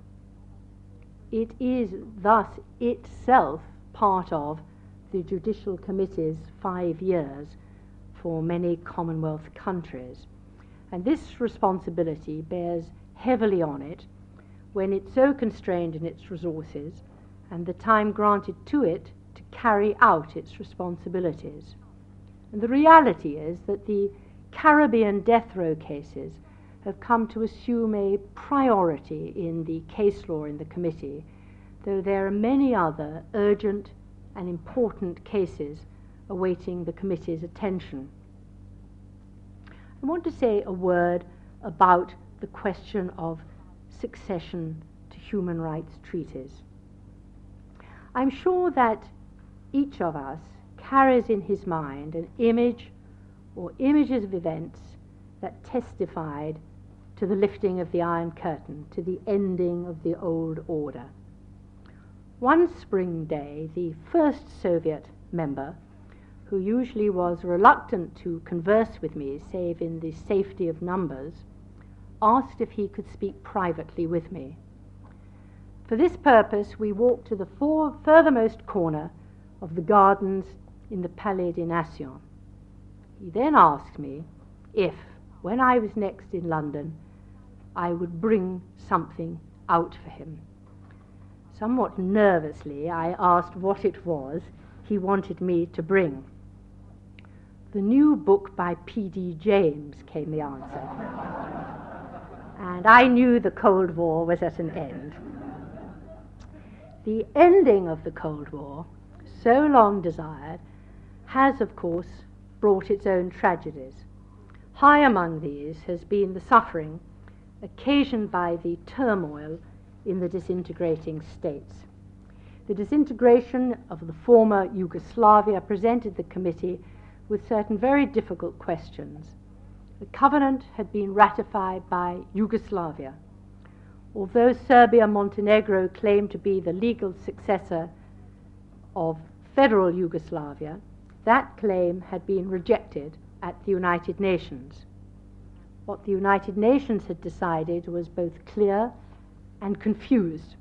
It is thus itself part of the Judicial Committee's 5 years for many Commonwealth countries, and this responsibility bears heavily on it when it's so constrained in its resources and the time granted to it to carry out its responsibilities. And the reality is that the Caribbean death row cases have come to assume a priority in the case law in the committee, though there are many other urgent and important cases awaiting the committee's attention. I want to say a word about the question of succession to human rights treaties. I'm sure that each of us carries in his mind an image or images of events that testified to the lifting of the Iron Curtain, to the ending of the old order. One spring day, the first Soviet member, who usually was reluctant to converse with me, save in the safety of numbers, asked if he could speak privately with me. For this purpose, we walked to the furthermost corner of the gardens in the Palais des Nations. He then asked me if, when I was next in London, I would bring something out for him. Somewhat nervously, I asked what it was he wanted me to bring. The new book by P.D. James, came the answer. And I knew the Cold War was at an end. The ending of the Cold War, so long desired, has, of course, brought its own tragedies. High among these has been the suffering occasioned by the turmoil in the disintegrating states. The disintegration of the former Yugoslavia presented the committee with certain very difficult questions. The covenant had been ratified by Yugoslavia. Although Serbia-Montenegro claimed to be the legal successor of federal Yugoslavia, that claim had been rejected at the United Nations. What the United Nations had decided was both clear and confused.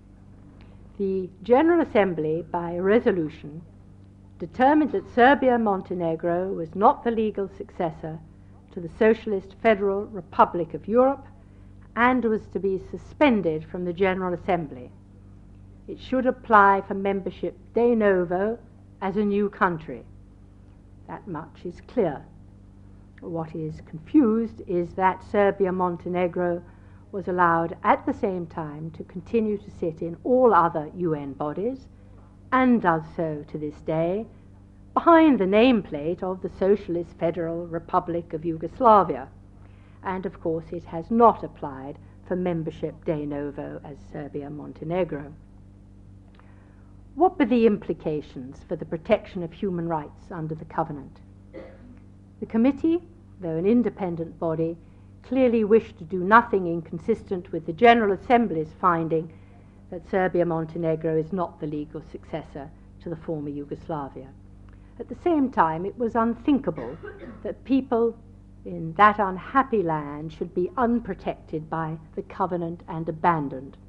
The General Assembly, by resolution, determined that Serbia-Montenegro was not the legal successor to the Socialist Federal Republic of Europe and was to be suspended from the General Assembly. It should apply for membership de novo as a new country. That much is clear. What is confused is that Serbia-Montenegro was allowed at the same time to continue to sit in all other UN bodies, and does so to this day, behind the nameplate of the Socialist Federal Republic of Yugoslavia. And of course it has not applied for membership de novo as Serbia-Montenegro. What were the implications for the protection of human rights under the Covenant? The committee, though an independent body, clearly wished to do nothing inconsistent with the General Assembly's finding that Serbia-Montenegro is not the legal successor to the former Yugoslavia. At the same time, it was unthinkable that people in that unhappy land should be unprotected by the Covenant and abandoned.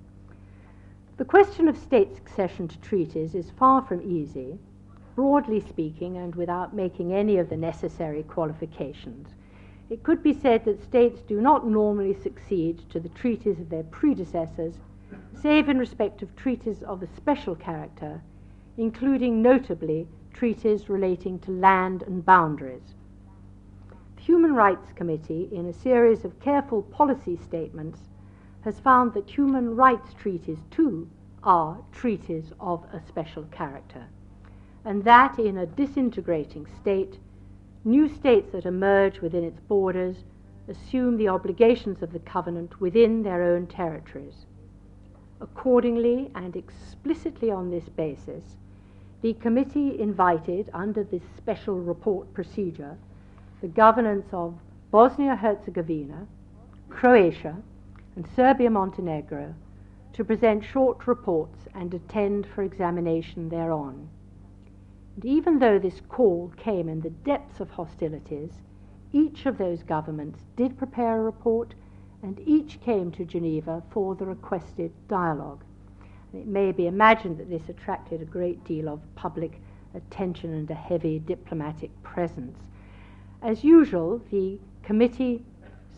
The question of state succession to treaties is far from easy. Broadly speaking, and without making any of the necessary qualifications, it could be said that states do not normally succeed to the treaties of their predecessors, save in respect of treaties of a special character, including notably treaties relating to land and boundaries. The Human Rights Committee, in a series of careful policy statements, has found that human rights treaties too are treaties of a special character, and that in a disintegrating state, new states that emerge within its borders assume the obligations of the Covenant within their own territories. Accordingly, and explicitly on this basis, the committee invited, under this special report procedure, the governments of Bosnia-Herzegovina, Croatia, and Serbia-Montenegro to present short reports and attend for examination thereon. And even though this call came in the depths of hostilities, each of those governments did prepare a report, and each came to Geneva for the requested dialogue. And it may be imagined that this attracted a great deal of public attention and a heavy diplomatic presence. As usual, the committee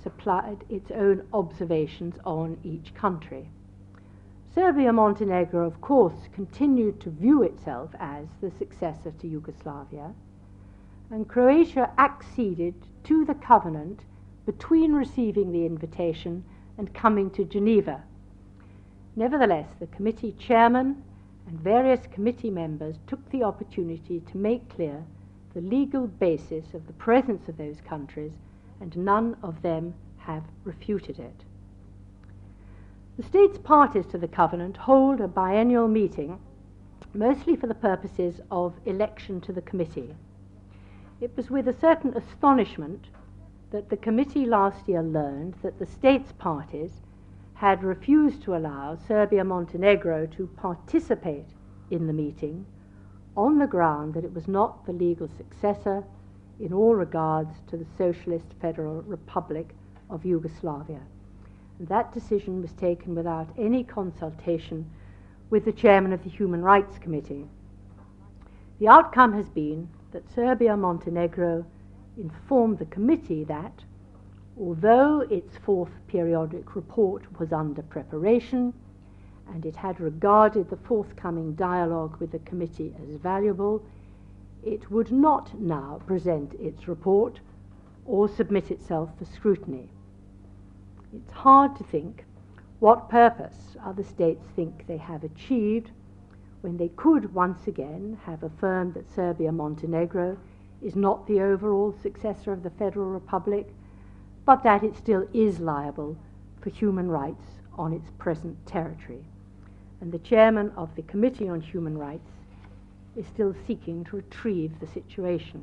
supplied its own observations on each country. Serbia-Montenegro, of course, continued to view itself as the successor to Yugoslavia, and Croatia acceded to the covenant between receiving the invitation and coming to Geneva. Nevertheless, the committee chairman and various committee members took the opportunity to make clear the legal basis of the presence of those countries, and none of them have refuted it. The states parties to the covenant hold a biennial meeting, mostly for the purposes of election to the committee. It was with a certain astonishment that the committee last year learned that the states parties had refused to allow Serbia-Montenegro to participate in the meeting on the ground that it was not the legal successor in all regards to the Socialist Federal Republic of Yugoslavia. And that decision was taken without any consultation with the chairman of the Human Rights Committee. The outcome has been that Serbia-Montenegro informed the committee that, although its fourth periodic report was under preparation, and it had regarded the forthcoming dialogue with the committee as valuable, it would not now present its report or submit itself for scrutiny. It's hard to think what purpose other states think they have achieved when they could once again have affirmed that Serbia-Montenegro is not the overall successor of the Federal Republic, but that it still is liable for human rights on its present territory. And the chairman of the Committee on Human Rights is still seeking to retrieve the situation.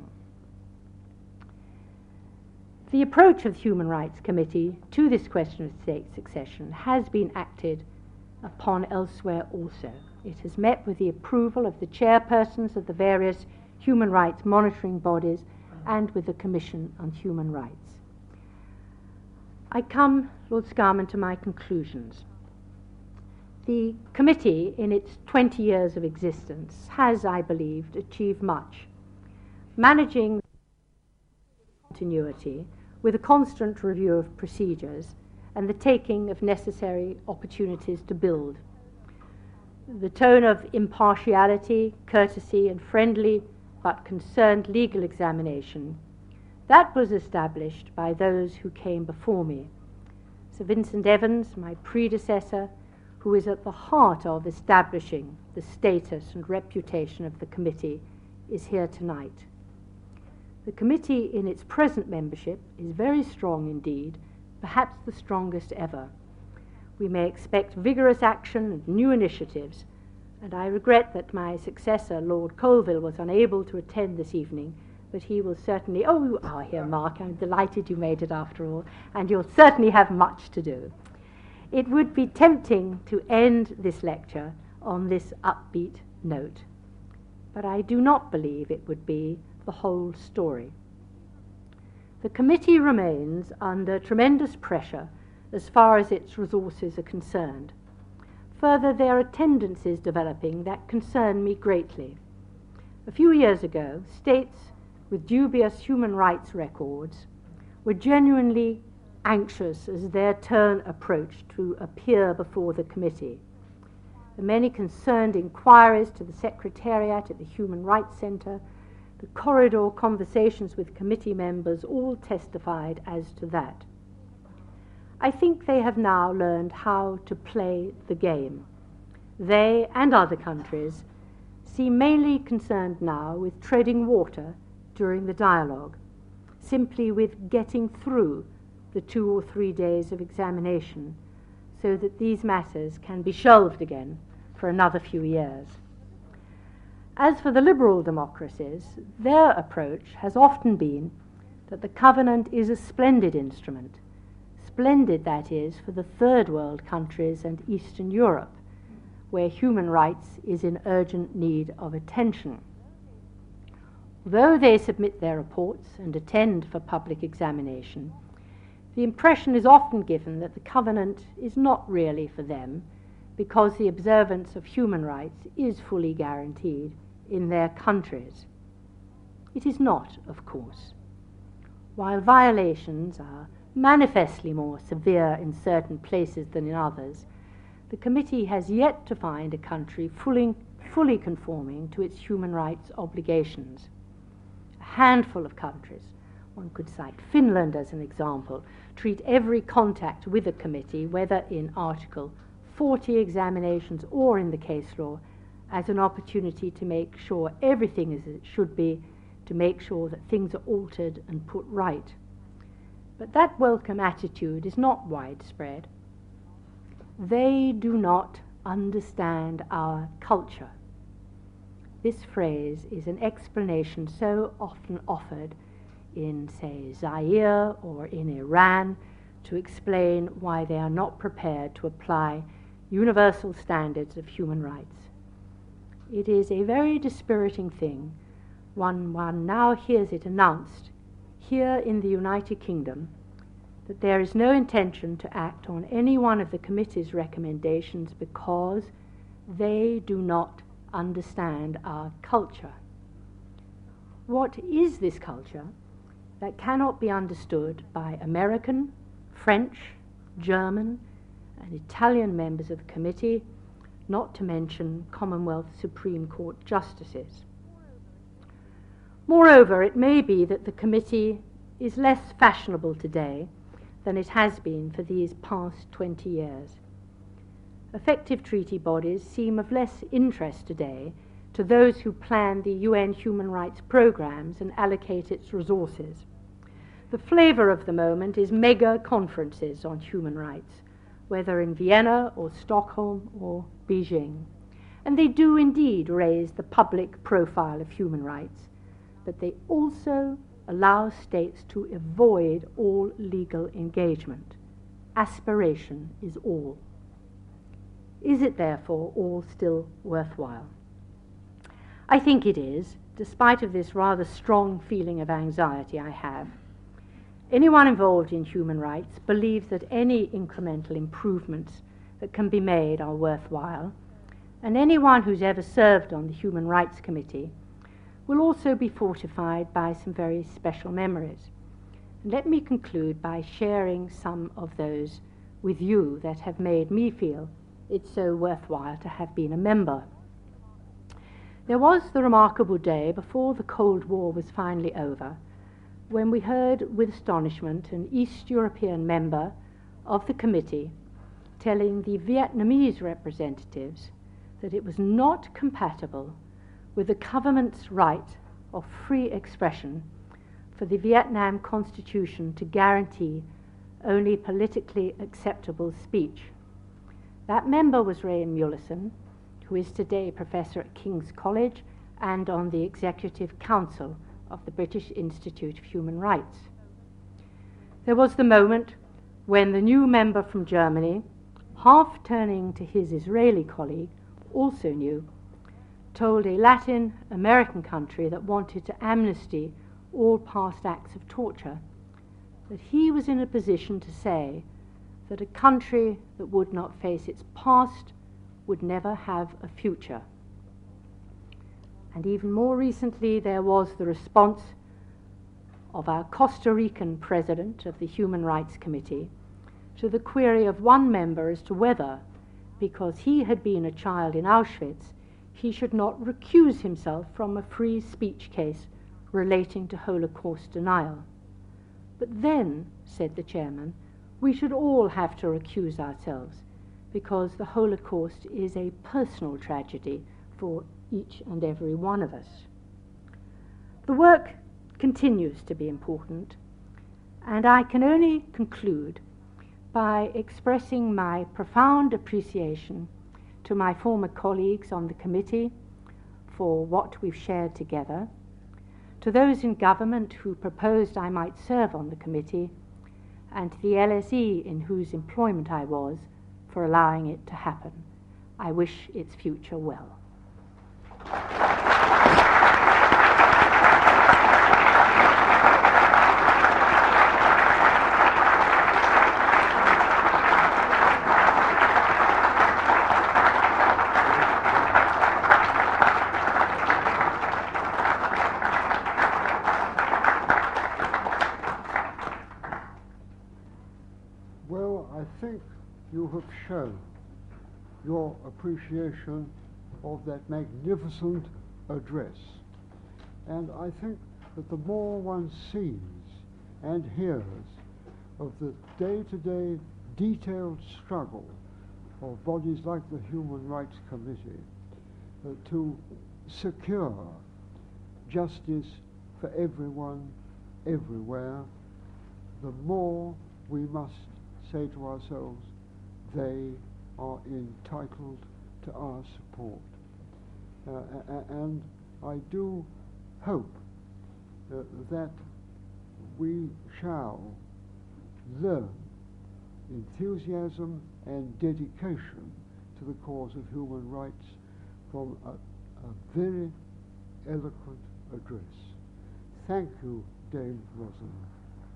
The approach of the Human Rights Committee to this question of state succession has been acted upon elsewhere also. It has met with the approval of the chairpersons of the various human rights monitoring bodies and with the Commission on Human Rights. I come, Lord Scarman, to my conclusions. The committee, in its 20 years of existence, has, I believe, achieved much, managing continuity with a constant review of procedures and the taking of necessary opportunities to build. The tone of impartiality, courtesy, and friendly but concerned legal examination, that was established by those who came before me. Sir Vincent Evans, my predecessor, who is at the heart of establishing the status and reputation of the committee, is here tonight. The committee in its present membership is very strong indeed, perhaps the strongest ever. We may expect vigorous action and new initiatives, and I regret that my successor, Lord Colville, was unable to attend this evening, but he will certainly, oh, you are here, Mark, I'm delighted you made it after all, and you'll certainly have much to do. It would be tempting to end this lecture on this upbeat note, but I do not believe it would be the whole story. The committee remains under tremendous pressure as far as its resources are concerned. Further, there are tendencies developing that concern me greatly. A few years ago, states with dubious human rights records were genuinely anxious as their turn approached to appear before the committee. The many concerned inquiries to the Secretariat at the Human Rights Centre, the corridor conversations with committee members all testified as to that. I think they have now learned how to play the game. They and other countries seem mainly concerned now with treading water during the dialogue, simply with getting through the 2 or 3 days of examination so that these matters can be shelved again for another few years. As for the liberal democracies, their approach has often been that the covenant is a splendid instrument. Splendid, that is, for the third world countries and Eastern Europe, where human rights is in urgent need of attention. Although they submit their reports and attend for public examination, the impression is often given that the covenant is not really for them because the observance of human rights is fully guaranteed in their countries. It is not, of course. While violations are manifestly more severe in certain places than in others, the committee has yet to find a country fully conforming to its human rights obligations. A handful of countries, one could cite Finland as an example, treat every contact with a committee, whether in Article 40 examinations or in the case law, as an opportunity to make sure everything is as it should be, to make sure that things are altered and put right. But that welcome attitude is not widespread. They do not understand our culture. This phrase is an explanation so often offered in, say, Zaire or in Iran to explain why they are not prepared to apply universal standards of human rights. It is a very dispiriting thing when one now hears it announced here in the United Kingdom that there is no intention to act on any one of the committee's recommendations because they do not understand our culture. What is this culture that cannot be understood by American, French, German, and Italian members of the committee, not to mention Commonwealth Supreme Court justices? Moreover, it may be that the committee is less fashionable today than it has been for these past 20 years. Effective treaty bodies seem of less interest today to those who plan the UN human rights programs and allocate its resources. The flavor of the moment is mega conferences on human rights, whether in Vienna or Stockholm or Beijing. And they do indeed raise the public profile of human rights, but they also allow states to avoid all legal engagement. Aspiration is all. Is it therefore all still worthwhile? I think it is, despite of this rather strong feeling of anxiety I have. Anyone involved in human rights believes that any incremental improvements that can be made are worthwhile, and anyone who's ever served on the Human Rights Committee will also be fortified by some very special memories. And let me conclude by sharing some of those with you that have made me feel it's so worthwhile to have been a member. There was the remarkable day before the Cold War was finally over, when we heard with astonishment an East European member of the committee telling the Vietnamese representatives that it was not compatible with the government's right of free expression for the Vietnam Constitution to guarantee only politically acceptable speech. That member was Ray Mullison, who is today professor at King's College and on the Executive Council of the British Institute of Human Rights. There was the moment when the new member from Germany, half turning to his Israeli colleague, also new, told a Latin American country that wanted to amnesty all past acts of torture that he was in a position to say that a country that would not face its past would never have a future. And even more recently, there was the response of our Costa Rican president of the Human Rights Committee to the query of one member as to whether, because he had been a child in Auschwitz, he should not recuse himself from a free speech case relating to Holocaust denial. But then, said the chairman, we should all have to recuse ourselves, because the Holocaust is a personal tragedy for each and every one of us. The work continues to be important, and I can only conclude by expressing my profound appreciation to my former colleagues on the committee for what we've shared together, to those in government who proposed I might serve on the committee, and to the LSE in whose employment I was for allowing it to happen. I wish its future well. Well, I think you have shown your appreciation of that magnificent address. And I think that the more one sees and hears of the day-to-day detailed struggle of bodies like the Human Rights Committee to secure justice for everyone, everywhere, the more we must say to ourselves, they are entitled to our support. And I do hope that we shall learn enthusiasm and dedication to the cause of human rights from a very eloquent address. Thank you, Dame Rosalind.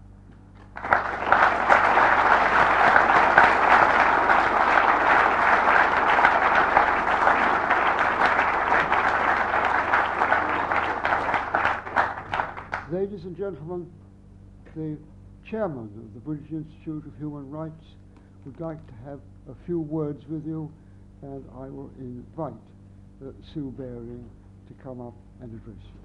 Ladies and gentlemen, the chairman of the British Institute of Human Rights would like to have a few words with you, and I will invite Sue Baring to come up and address you.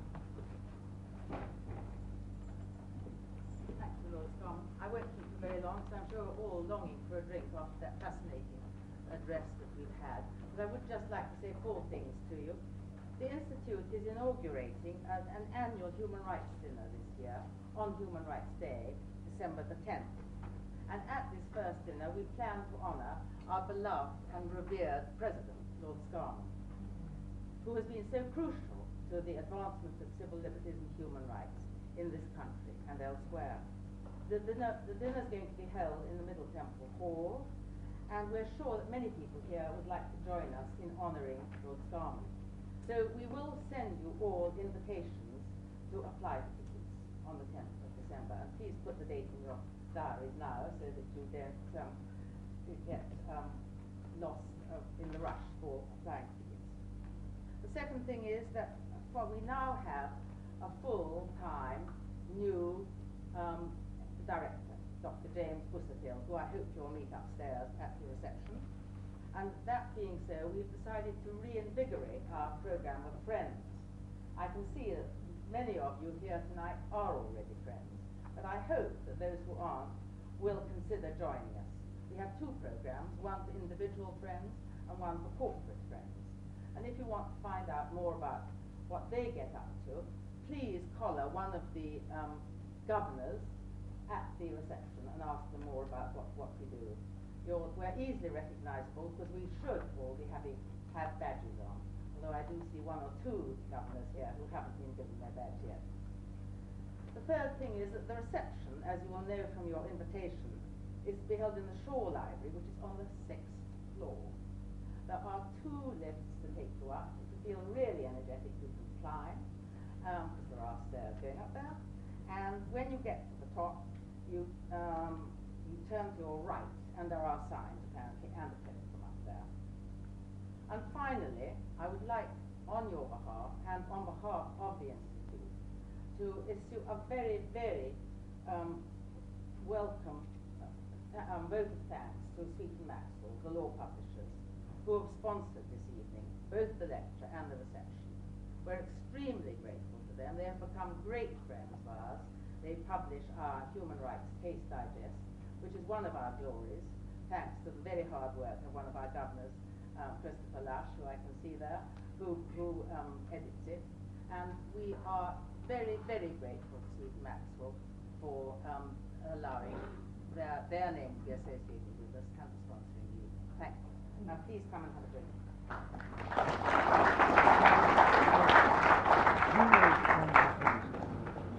Thank you, Lord Scott. I won't keep you very long, so I'm sure we're all longing for a drink after that fascinating address that we've had. But I would just like to say 4 things to you. The Institute is inaugurating an annual human rights dinner this year on Human Rights Day, December the 10th. And at this first dinner, we plan to honour our beloved and revered President, Lord Scarman, who has been so crucial to the advancement of civil liberties and human rights in this country and elsewhere. The dinner is going to be held in the Middle Temple Hall, and we're sure that many people here would like to join us in honouring Lord Scarman. So we will send you all invitations to apply for tickets on the 10th of December. And please put the date in your diaries now so that you don't get lost in the rush for applying for tickets. The second thing is that we now have a full-time new director, Dr. James Busuttil, who I hope you'll meet upstairs at the reception. And that being so, we've decided to reinvigorate our program of Friends. I can see that many of you here tonight are already friends, but I hope that those who aren't will consider joining us. We have 2 programs, one for individual friends and one for corporate friends. And if you want to find out more about what they get up to, please collar one of the governors at the reception and ask them more about what we do. We're easily recognisable because we should all be have badges on, although I do see 1 or 2 governors here who haven't been given their badge yet. The third thing is that the reception, as you will know from your invitation, is to be held in the Shaw Library, which is on the 6th floor. There are 2 lifts to take you up. If you feel really energetic, you can climb, because there are stairs going up there. And when you get to the top, you turn to your right, and there are signs, apparently, and a telephone up there. And finally, I would like, on your behalf, and on behalf of the Institute, to issue a very, very welcome vote of thanks to Sweet and Maxwell, the law publishers, who have sponsored this evening, both the lecture and the reception. We're extremely grateful to them. They have become great friends of ours. They publish our Human Rights Case Digest, which is one of our glories, thanks to the very hard work of one of our governors, Christopher Lush, who I can see there, who edits it. And we are very, very grateful to Sweet and Maxwell for allowing their name to be associated with us and for sponsoring you. Thank you. Now please come and have a drink.